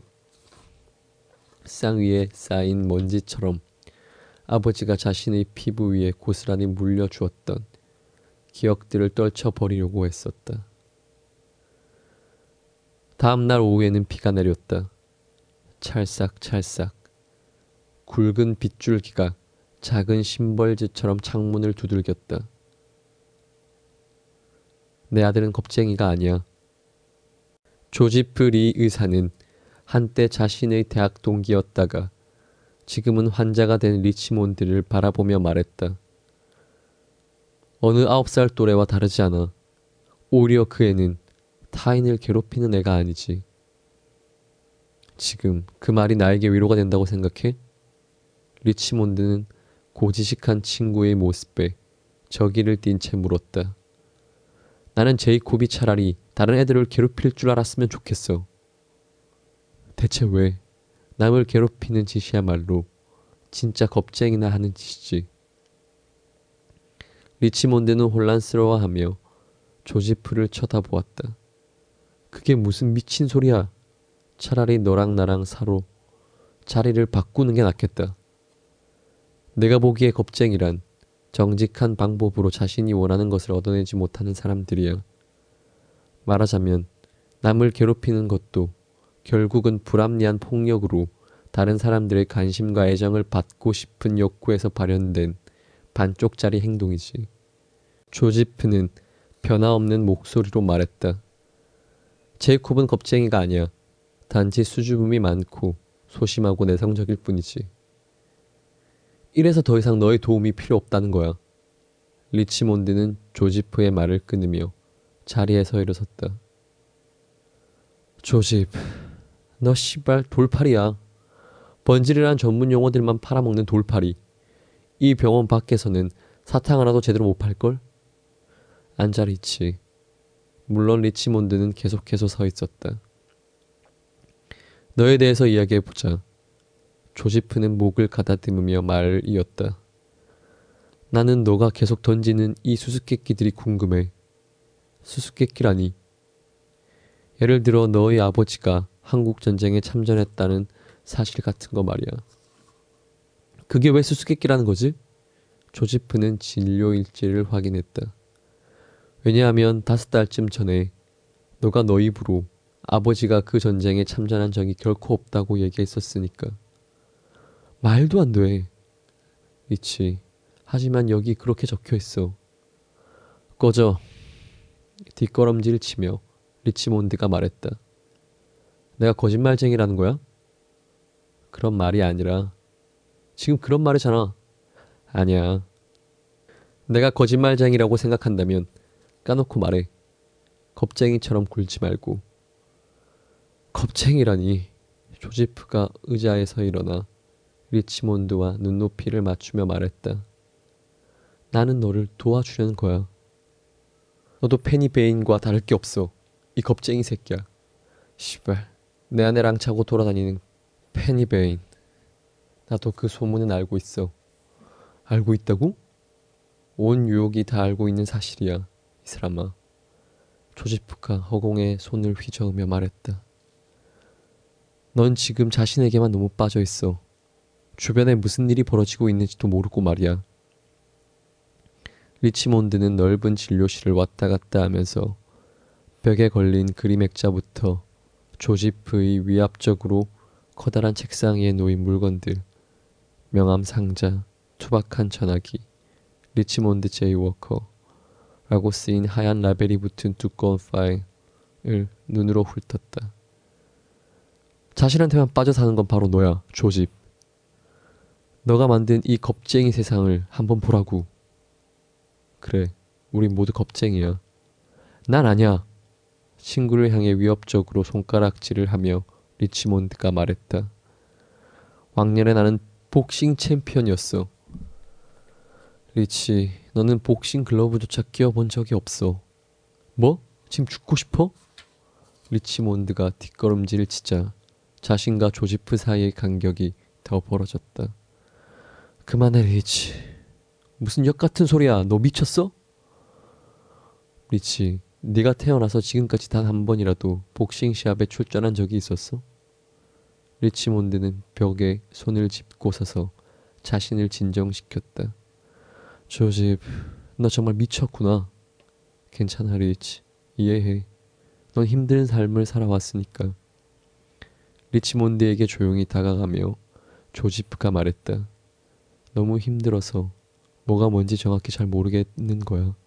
[SPEAKER 1] 상 위에 쌓인 먼지처럼 아버지가 자신의 피부 위에 고스란히 물려주었던 기억들을 떨쳐버리려고 했었다. 다음 날 오후에는 비가 내렸다. 찰싹찰싹. 굵은 빗줄기가 작은 심벌즈처럼 창문을 두들겼다. 내 아들은 겁쟁이가 아니야. 조지프 리 의사는 한때 자신의 대학 동기였다가 지금은 환자가 된 리치몬드를 바라보며 말했다. 어느 아홉 살 또래와 다르지 않아. 오히려 그 애는 타인을 괴롭히는 애가 아니지. 지금 그 말이 나에게 위로가 된다고 생각해? 리치몬드는 고지식한 친구의 모습에 저기를 띈 채 물었다. 나는 제이콥이 차라리 다른 애들을 괴롭힐 줄 알았으면 좋겠어. 대체 왜? 남을 괴롭히는 짓이야말로 진짜 겁쟁이나 하는 짓이지. 리치몬드는 혼란스러워하며 조지프를 쳐다보았다. 그게 무슨 미친 소리야. 차라리 너랑 나랑 서로 자리를 바꾸는 게 낫겠다. 내가 보기에 겁쟁이란 정직한 방법으로 자신이 원하는 것을 얻어내지 못하는 사람들이야. 말하자면 남을 괴롭히는 것도 결국은 불합리한 폭력으로 다른 사람들의 관심과 애정을 받고 싶은 욕구에서 발현된 반쪽짜리 행동이지. 조지프는 변화없는 목소리로 말했다. 제이콥은 겁쟁이가 아니야. 단지 수줍음이 많고 소심하고 내성적일 뿐이지. 이래서 더 이상 너의 도움이 필요 없다는 거야. 리치몬드는 조지프의 말을 끊으며 자리에서 일어섰다. 조지프, 너 씨발 돌팔이야. 번질이란 전문 용어들만 팔아먹는 돌팔이. 이 병원 밖에서는 사탕 하나도 제대로 못 팔걸? 앉아 리치. 물론 리치몬드는 계속해서 서 있었다. 너에 대해서 이야기해보자. 조지프는 목을 가다듬으며 말을 이었다. 나는 너가 계속 던지는 이 수수께끼들이 궁금해. 수수께끼라니. 예를 들어 너의 아버지가 한국전쟁에 참전했다는 사실 같은 거 말이야. 그게 왜 수수께끼라는 거지? 조지프는 진료 일지를 확인했다. 왜냐하면 다섯 달쯤 전에 너가 너 입으로 아버지가 그 전쟁에 참전한 적이 결코 없다고 얘기했었으니까. 말도 안 돼. 리치. 하지만 여기 그렇게 적혀있어. 꺼져. 뒷걸음질 치며 리치몬드가 말했다. 내가 거짓말쟁이라는 거야? 그런 말이 아니라 지금 그런 말이잖아. 아니야. 내가 거짓말쟁이라고 생각한다면 까놓고 말해. 겁쟁이처럼 굴지 말고. 겁쟁이라니. 조지프가 의자에서 일어나 리치몬드와 눈높이를 맞추며 말했다. 나는 너를 도와주려는 거야. 너도 페니 베인과 다를 게 없어. 이 겁쟁이 새끼야. 시발. 내 아내랑 자고 돌아다니는 페니 베인. 나도 그 소문은 알고 있어. 알고 있다고? 온 뉴욕이 다 알고 있는 사실이야. 이 사람아. 조지프가 허공에 손을 휘저으며 말했다. 넌 지금 자신에게만 너무 빠져있어. 주변에 무슨 일이 벌어지고 있는지도 모르고 말이야. 리치몬드는 넓은 진료실을 왔다 갔다 하면서 벽에 걸린 그림 액자부터 조지프의 위압적으로 커다란 책상 위에 놓인 물건들, 명함 상자, 투박한 전화기, 리치몬드 제이 워커라고 쓰인 하얀 라벨이 붙은 두꺼운 파일을 눈으로 훑었다. 자신한테만 빠져 사는 건 바로 너야, 조집. 너가 만든 이 겁쟁이 세상을 한번 보라고. 그래, 우린 모두 겁쟁이야. 난 아니야. 친구를 향해 위협적으로 손가락질을 하며 리치몬드가 말했다. 왕년에 나는 복싱 챔피언이었어. 리치, 너는 복싱 글러브조차 끼워본 적이 없어. 뭐? 지금 죽고 싶어? 리치몬드가 뒷걸음질을 치자 자신과 조지프 사이의 간격이 더 벌어졌다. 그만해, 리치. 무슨 역같은 소리야. 너 미쳤어? 리치, 네가 태어나서 지금까지 단 한 번이라도 복싱 시합에 출전한 적이 있었어? 리치몬드는 벽에 손을 짚고 서서 자신을 진정시켰다. 조집, 너 정말 미쳤구나. 괜찮아, 리치. 이해해. 넌 힘든 삶을 살아왔으니까. 리치몬드에게 조용히 다가가며 조지프가 말했다. 너무 힘들어서 뭐가 뭔지 정확히 잘 모르겠는 거야.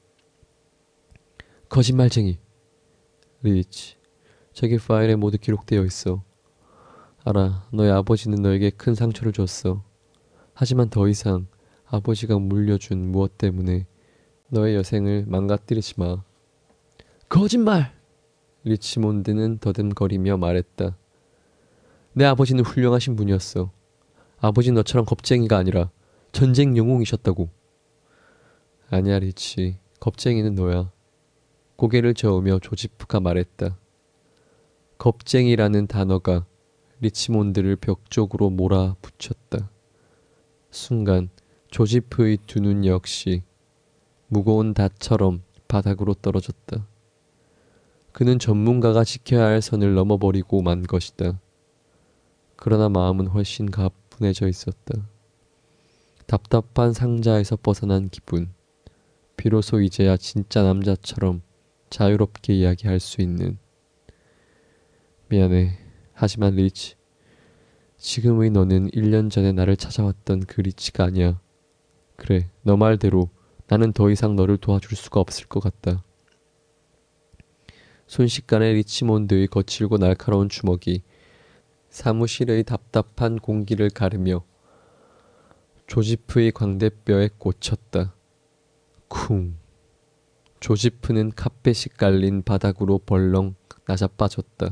[SPEAKER 1] 거짓말쟁이. 리치, 저기 파일에 모두 기록되어 있어. 알아, 너의 아버지는 너에게 큰 상처를 줬어. 하지만 더 이상 아버지가 물려준 무엇 때문에 너의 여생을 망가뜨리지 마. 거짓말! 리치몬드는 더듬거리며 말했다. 내 아버지는 훌륭하신 분이었어. 아버지는 너처럼 겁쟁이가 아니라 전쟁 영웅이셨다고. 아니야, 리치. 겁쟁이는 너야. 고개를 저으며 조지프가 말했다. 겁쟁이라는 단어가 리치몬드를 벽 쪽으로 몰아붙였다. 순간 조지프의 두 눈 역시 무거운 닷처럼 바닥으로 떨어졌다. 그는 전문가가 지켜야 할 선을 넘어버리고 만 것이다. 그러나 마음은 훨씬 가뿐해져 있었다. 답답한 상자에서 벗어난 기분. 비로소 이제야 진짜 남자처럼 자유롭게 이야기할 수 있는. 미안해. 하지만 리치, 지금의 너는 일 년 전에 나를 찾아왔던 그 리치가 아니야. 그래, 너 말대로 나는 더 이상 너를 도와줄 수가 없을 것 같다. 순식간에 리치몬드의 거칠고 날카로운 주먹이 사무실의 답답한 공기를 가르며 조지프의 광대뼈에 꽂혔다. 쿵. 조지프는 카펫이 깔린 바닥으로 벌렁 나자빠졌다.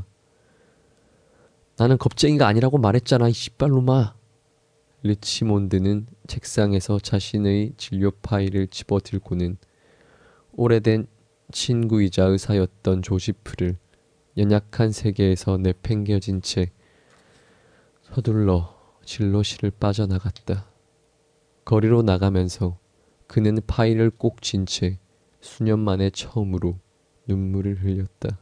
[SPEAKER 1] 나는 겁쟁이가 아니라고 말했잖아, 이 씨발놈아. 리치몬드는 책상에서 자신의 진료 파일을 집어들고는 오래된 친구이자 의사였던 조지프를 연약한 세계에서 내팽겨진 채 서둘러 진료실을 빠져나갔다. 거리로 나가면서 그는 파일을 꼭 쥔 채 수년 만에 처음으로 눈물을 흘렸다.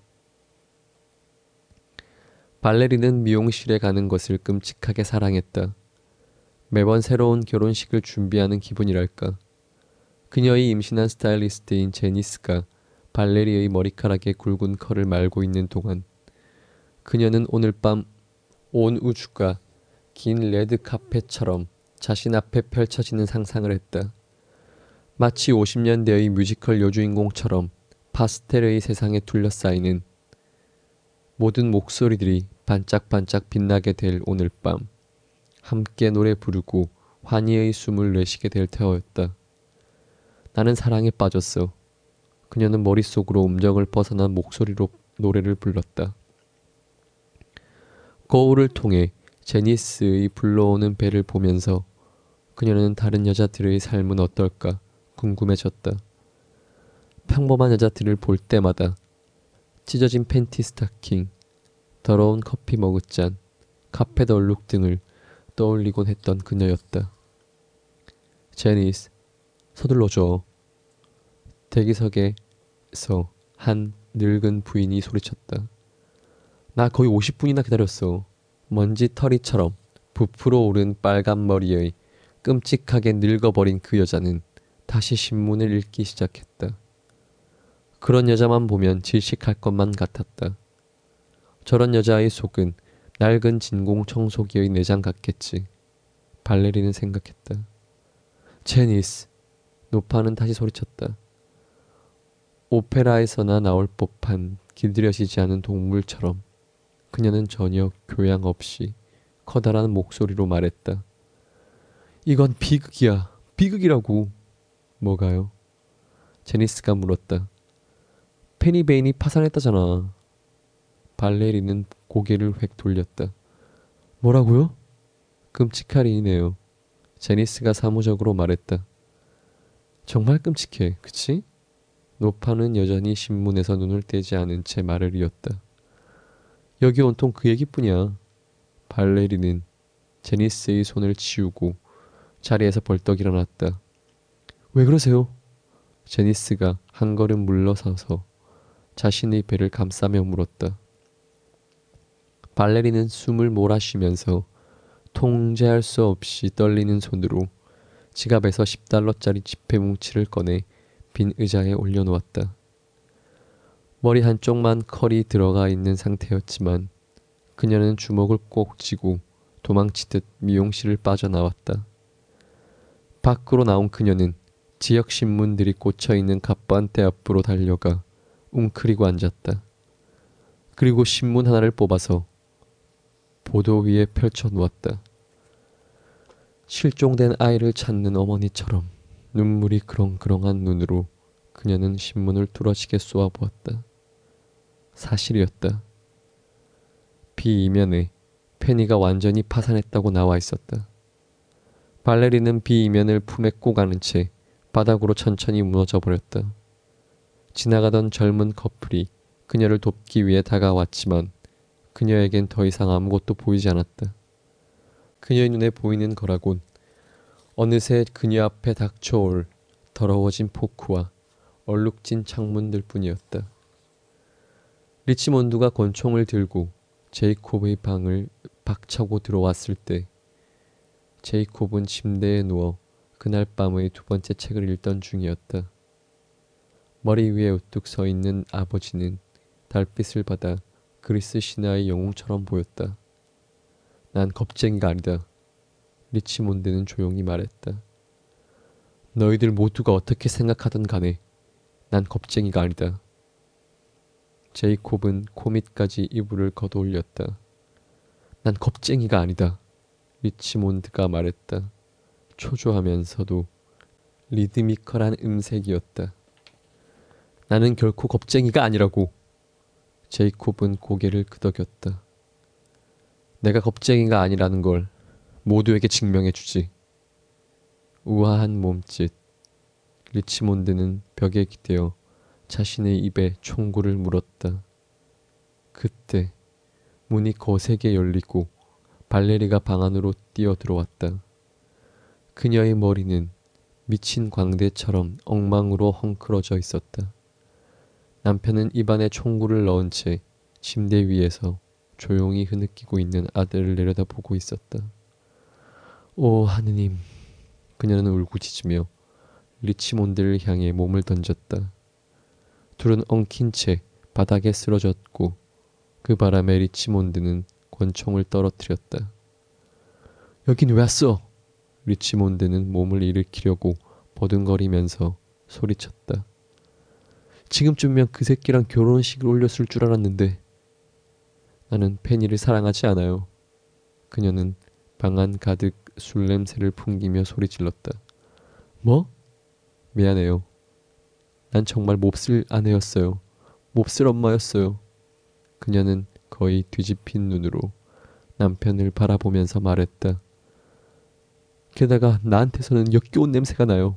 [SPEAKER 1] 발레리는 미용실에 가는 것을 끔찍하게 사랑했다. 매번 새로운 결혼식을 준비하는 기분이랄까. 그녀의 임신한 스타일리스트인 제니스가 발레리의 머리카락에 굵은 컬을 말고 있는 동안 그녀는 오늘 밤 온 우주가 긴 레드 카펫처럼 자신 앞에 펼쳐지는 상상을 했다. 마치 오십 년대의 뮤지컬 여주인공처럼 파스텔의 세상에 둘러싸이는 모든 목소리들이 반짝반짝 빛나게 될 오늘 밤, 함께 노래 부르고 환희의 숨을 내쉬게 될 테였다. 나는 사랑에 빠졌어. 그녀는 머릿속으로 음정을 벗어난 목소리로 노래를 불렀다. 거울을 통해 제니스의 불러오는 배를 보면서 그녀는 다른 여자들의 삶은 어떨까 궁금해졌다. 평범한 여자들을 볼 때마다 찢어진 팬티 스타킹, 더러운 커피 머그잔, 카펫 얼룩 등을 떠올리곤 했던 그녀였다. 제니스, 서둘러줘. 대기석에서 한 늙은 부인이 소리쳤다. 나 거의 오십 분이나 기다렸어. 먼지 털이처럼 부풀어 오른 빨간 머리의 끔찍하게 늙어버린 그 여자는 다시 신문을 읽기 시작했다. 그런 여자만 보면 질식할 것만 같았다. 저런 여자의 속은 낡은 진공 청소기의 내장 같겠지. 발레리는 생각했다. 제니스, 노파는 다시 소리쳤다. 오페라에서나 나올 법한 길들여지지 않은 동물처럼 그녀는 전혀 교양 없이 커다란 목소리로 말했다. 이건 비극이야. 비극이라고. 뭐가요? 제니스가 물었다. 페니베인이 파산했다잖아. 발레리는 고개를 획 돌렸다. 뭐라고요? 끔찍한 일이네요. 제니스가 사무적으로 말했다. 정말 끔찍해, 그치? 노파는 여전히 신문에서 눈을 떼지 않은 채 말을 이었다. 여기 온통 그 얘기뿐이야. 발레리는 제니스의 손을 치우고 자리에서 벌떡 일어났다. 왜 그러세요? 제니스가 한 걸음 물러서서 자신의 배를 감싸며 물었다. 발레리는 숨을 몰아쉬면서 통제할 수 없이 떨리는 손으로 지갑에서 십 달러짜리 지폐 뭉치를 꺼내 빈 의자에 올려놓았다. 머리 한쪽만 컬이 들어가 있는 상태였지만 그녀는 주먹을 꼭 쥐고 도망치듯 미용실을 빠져나왔다. 밖으로 나온 그녀는 지역 신문들이 꽂혀있는 갑반대 앞으로 달려가 웅크리고 앉았다. 그리고 신문 하나를 뽑아서 보도 위에 펼쳐 놓았다. 실종된 아이를 찾는 어머니처럼 눈물이 그렁그렁한 눈으로 그녀는 신문을 뚫어지게 쏘아보았다. 사실이었다. 비이면에 페니가 완전히 파산했다고 나와 있었다. 발레리는 비이면을 품에 꼭 안은 채 바닥으로 천천히 무너져 버렸다. 지나가던 젊은 커플이 그녀를 돕기 위해 다가왔지만 그녀에겐 더 이상 아무것도 보이지 않았다. 그녀의 눈에 보이는 거라곤 어느새 그녀 앞에 닥쳐올 더러워진 포크와 얼룩진 창문들 뿐이었다. 리치몬드가 권총을 들고 제이콥의 방을 박차고 들어왔을 때 제이콥은 침대에 누워 그날 밤의 두 번째 책을 읽던 중이었다. 머리 위에 우뚝 서 있는 아버지는 달빛을 받아 그리스 신화의 영웅처럼 보였다. 난 겁쟁이가 아니다. 리치몬드는 조용히 말했다. 너희들 모두가 어떻게 생각하든 간에 난 겁쟁이가 아니다. 제이콥은 코밑까지 이불을 걷어올렸다. 난 겁쟁이가 아니다. 리치몬드가 말했다. 초조하면서도 리드미컬한 음색이었다. 나는 결코 겁쟁이가 아니라고. 제이콥은 고개를 끄덕였다. 내가 겁쟁이가 아니라는 걸 모두에게 증명해주지. 우아한 몸짓. 리치몬드는 벽에 기대어 자신의 입에 총구를 물었다. 그때 문이 거세게 열리고 발레리가 방 안으로 뛰어 들어왔다. 그녀의 머리는 미친 광대처럼 엉망으로 헝클어져 있었다. 남편은 입안에 총구를 넣은 채 침대 위에서 조용히 흐느끼고 있는 아들을 내려다보고 있었다. 오 하느님. 그녀는 울부짖으며 리치몬드를 향해 몸을 던졌다. 둘은 엉킨 채 바닥에 쓰러졌고 그 바람에 리치몬드는 권총을 떨어뜨렸다. 여긴 왜 왔어? 리치몬드는 몸을 일으키려고 버둥거리면서 소리쳤다. 지금쯤이면 그 새끼랑 결혼식을 올렸을 줄 알았는데. 나는 페니를 사랑하지 않아요. 그녀는 방 안 가득 술 냄새를 풍기며 소리질렀다. 뭐? 미안해요. 난 정말 몹쓸 아내였어요. 몹쓸 엄마였어요. 그녀는 거의 뒤집힌 눈으로 남편을 바라보면서 말했다. 게다가 나한테서는 역겨운 냄새가 나요.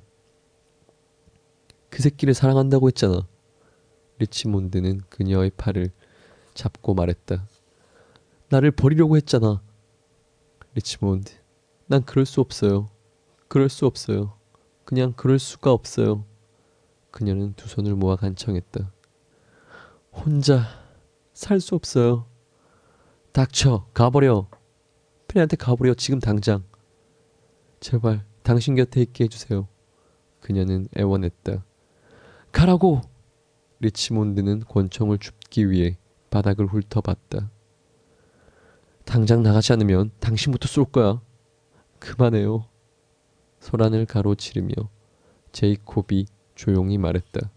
[SPEAKER 1] 그 새끼를 사랑한다고 했잖아. 리치몬드는 그녀의 팔을 잡고 말했다. 나를 버리려고 했잖아. 리치몬드, 난 그럴 수 없어요. 그럴 수 없어요. 그냥 그럴 수가 없어요. 그녀는 두 손을 모아 간청했다. 혼자 살 수 없어요. 닥쳐, 가버려. 페니한테 가버려, 지금 당장. 제발 당신 곁에 있게 해주세요. 그녀는 애원했다. 가라고! 리치몬드는 권총을 줍기 위해 바닥을 훑어봤다. 당장 나가지 않으면 당신부터 쏠 거야. 그만해요. 소란을 가로지르며 제이콥이 조용히 말했다.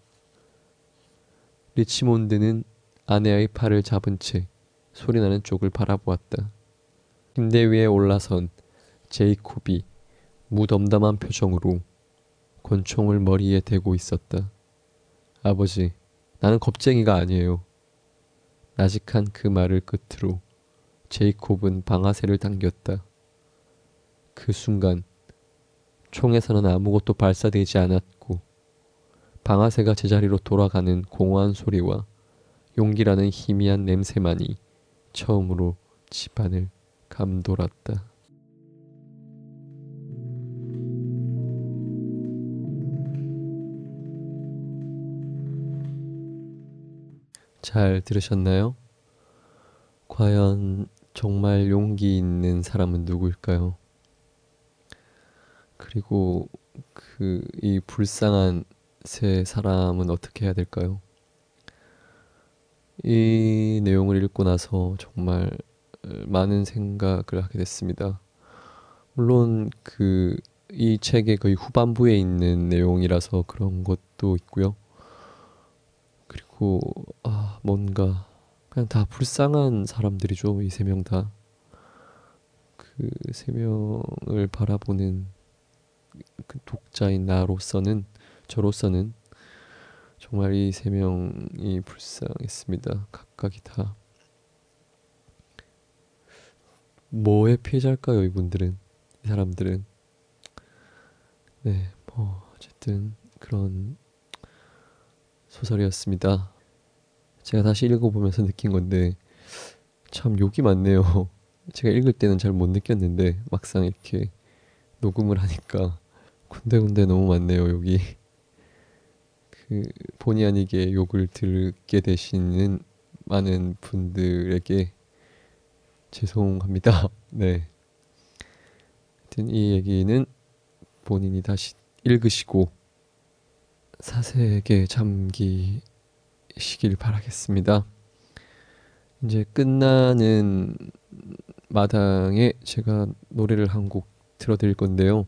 [SPEAKER 1] 리치몬드는 아내의 팔을 잡은 채 소리나는 쪽을 바라보았다. 침대 위에 올라선 제이콥이 무덤덤한 표정으로 권총을 머리에 대고 있었다. 아버지, 나는 겁쟁이가 아니에요. 나직한 그 말을 끝으로 제이콥은 방아쇠를 당겼다. 그 순간 총에서는 아무것도 발사되지 않았고 방아쇠가 제자리로 돌아가는 공허한 소리와 용기라는 희미한 냄새만이 처음으로 집안을 감돌았다. 잘 들으셨나요? 과연 정말 용기 있는 사람은 누구일까요? 그리고 그 이 불쌍한 세 사람은 어떻게 해야 될까요? 이 내용을 읽고 나서 정말 많은 생각을 하게 됐습니다. 물론 그 이 책의 거의 후반부에 있는 내용이라서 그런 것도 있고요. 그리고 아 뭔가 그냥 다 불쌍한 사람들이죠. 이 세 명 다. 그 세 명을 바라보는 그 독자인 나로서는 저로서는 정말 이 세 명이 불쌍했습니다. 각각이 다. 뭐의 피해자일까요, 이분들은? 이 사람들은. 네, 뭐 어쨌든 그런 소설이었습니다. 제가 다시 읽어보면서 느낀 건데 참 욕이 많네요. 제가 읽을 때는 잘 못 느꼈는데 막상 이렇게 녹음을 하니까 군데군데 너무 많네요, 욕이. 그 본의 아니게 욕을 듣게 되시는 많은 분들에게 죄송합니다. 네. 하여튼 이 얘기는 본인이 다시 읽으시고 사색에 잠기시길 바라겠습니다. 이제 끝나는 마당에 제가 노래를 한 곡 틀어드릴 건데요.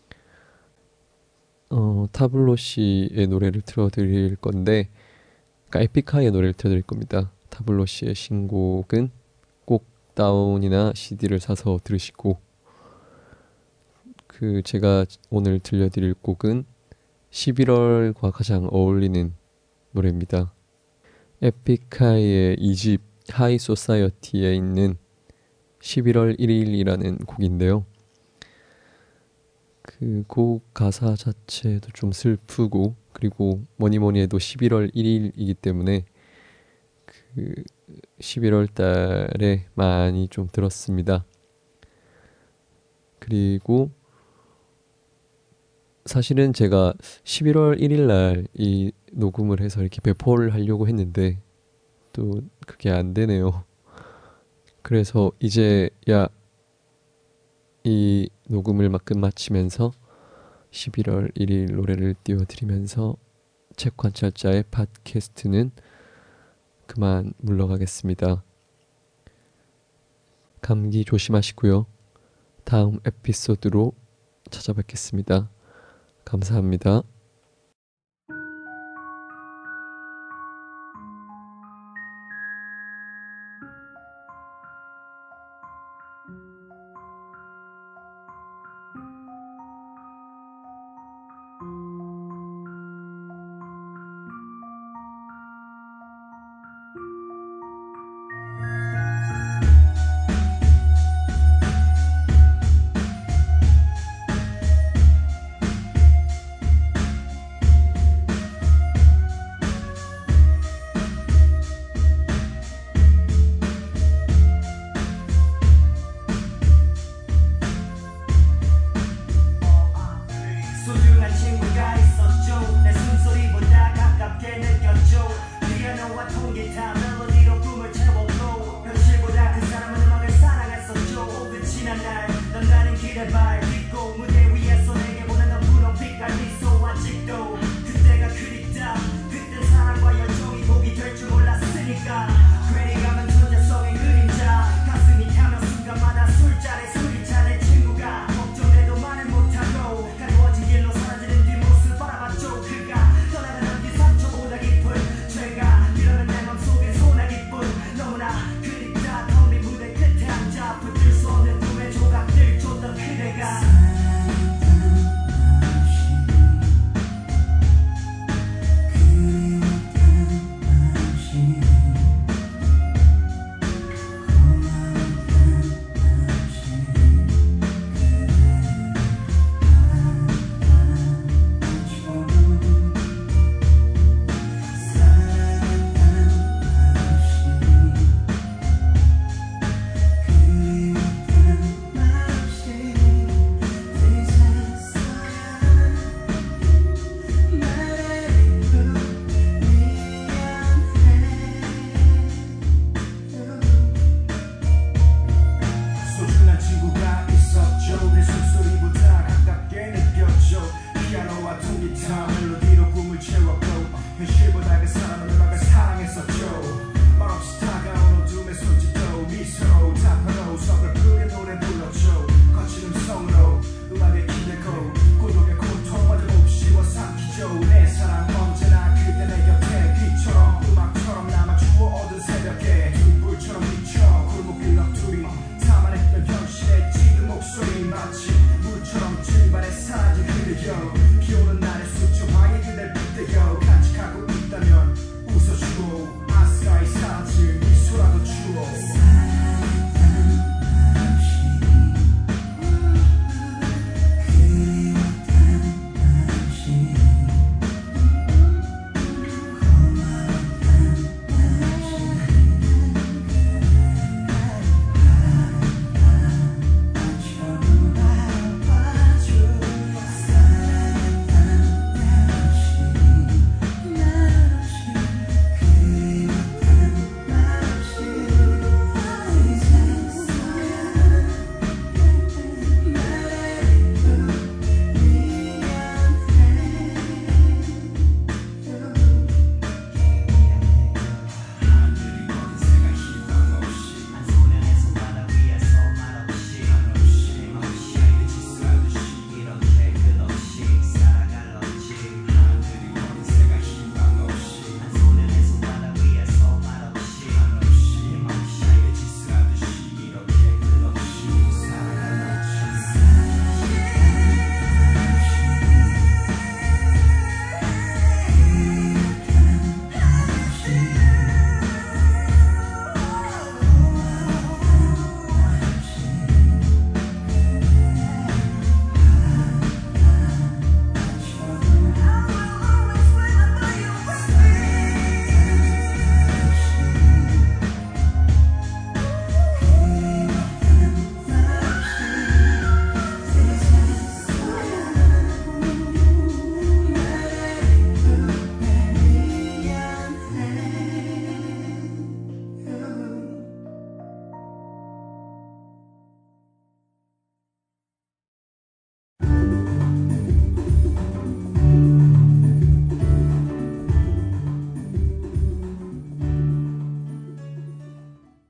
[SPEAKER 1] 어, 타블로 씨의 노래를 틀어드릴 건데, 그러니까 에픽하이의 노래를 틀어드릴 겁니다. 타블로 씨의 신곡은 꼭 다운이나 씨디를 사서 들으시고, 그 제가 오늘 들려드릴 곡은 십일월과 가장 어울리는 노래입니다. 에픽하이의 이 집 하이 소사이어티에 있는 십일월 일 일이라는 곡인데요. 그 곡 가사 자체도 좀 슬프고, 그리고 뭐니 뭐니 해도 십일월 일 일이기 때문에 그 십일월 달에 많이 좀 들었습니다. 그리고 사실은 제가 십일월 일 일 날 이 녹음을 해서 이렇게 배포를 하려고 했는데 또 그게 안 되네요. 그래서 이제야 이 녹음을 막 끝마치면서 십일월 일 일 노래를 띄워드리면서 책 관찰자의 팟캐스트는 그만 물러가겠습니다. 감기 조심하시고요. 다음 에피소드로 찾아뵙겠습니다. 감사합니다.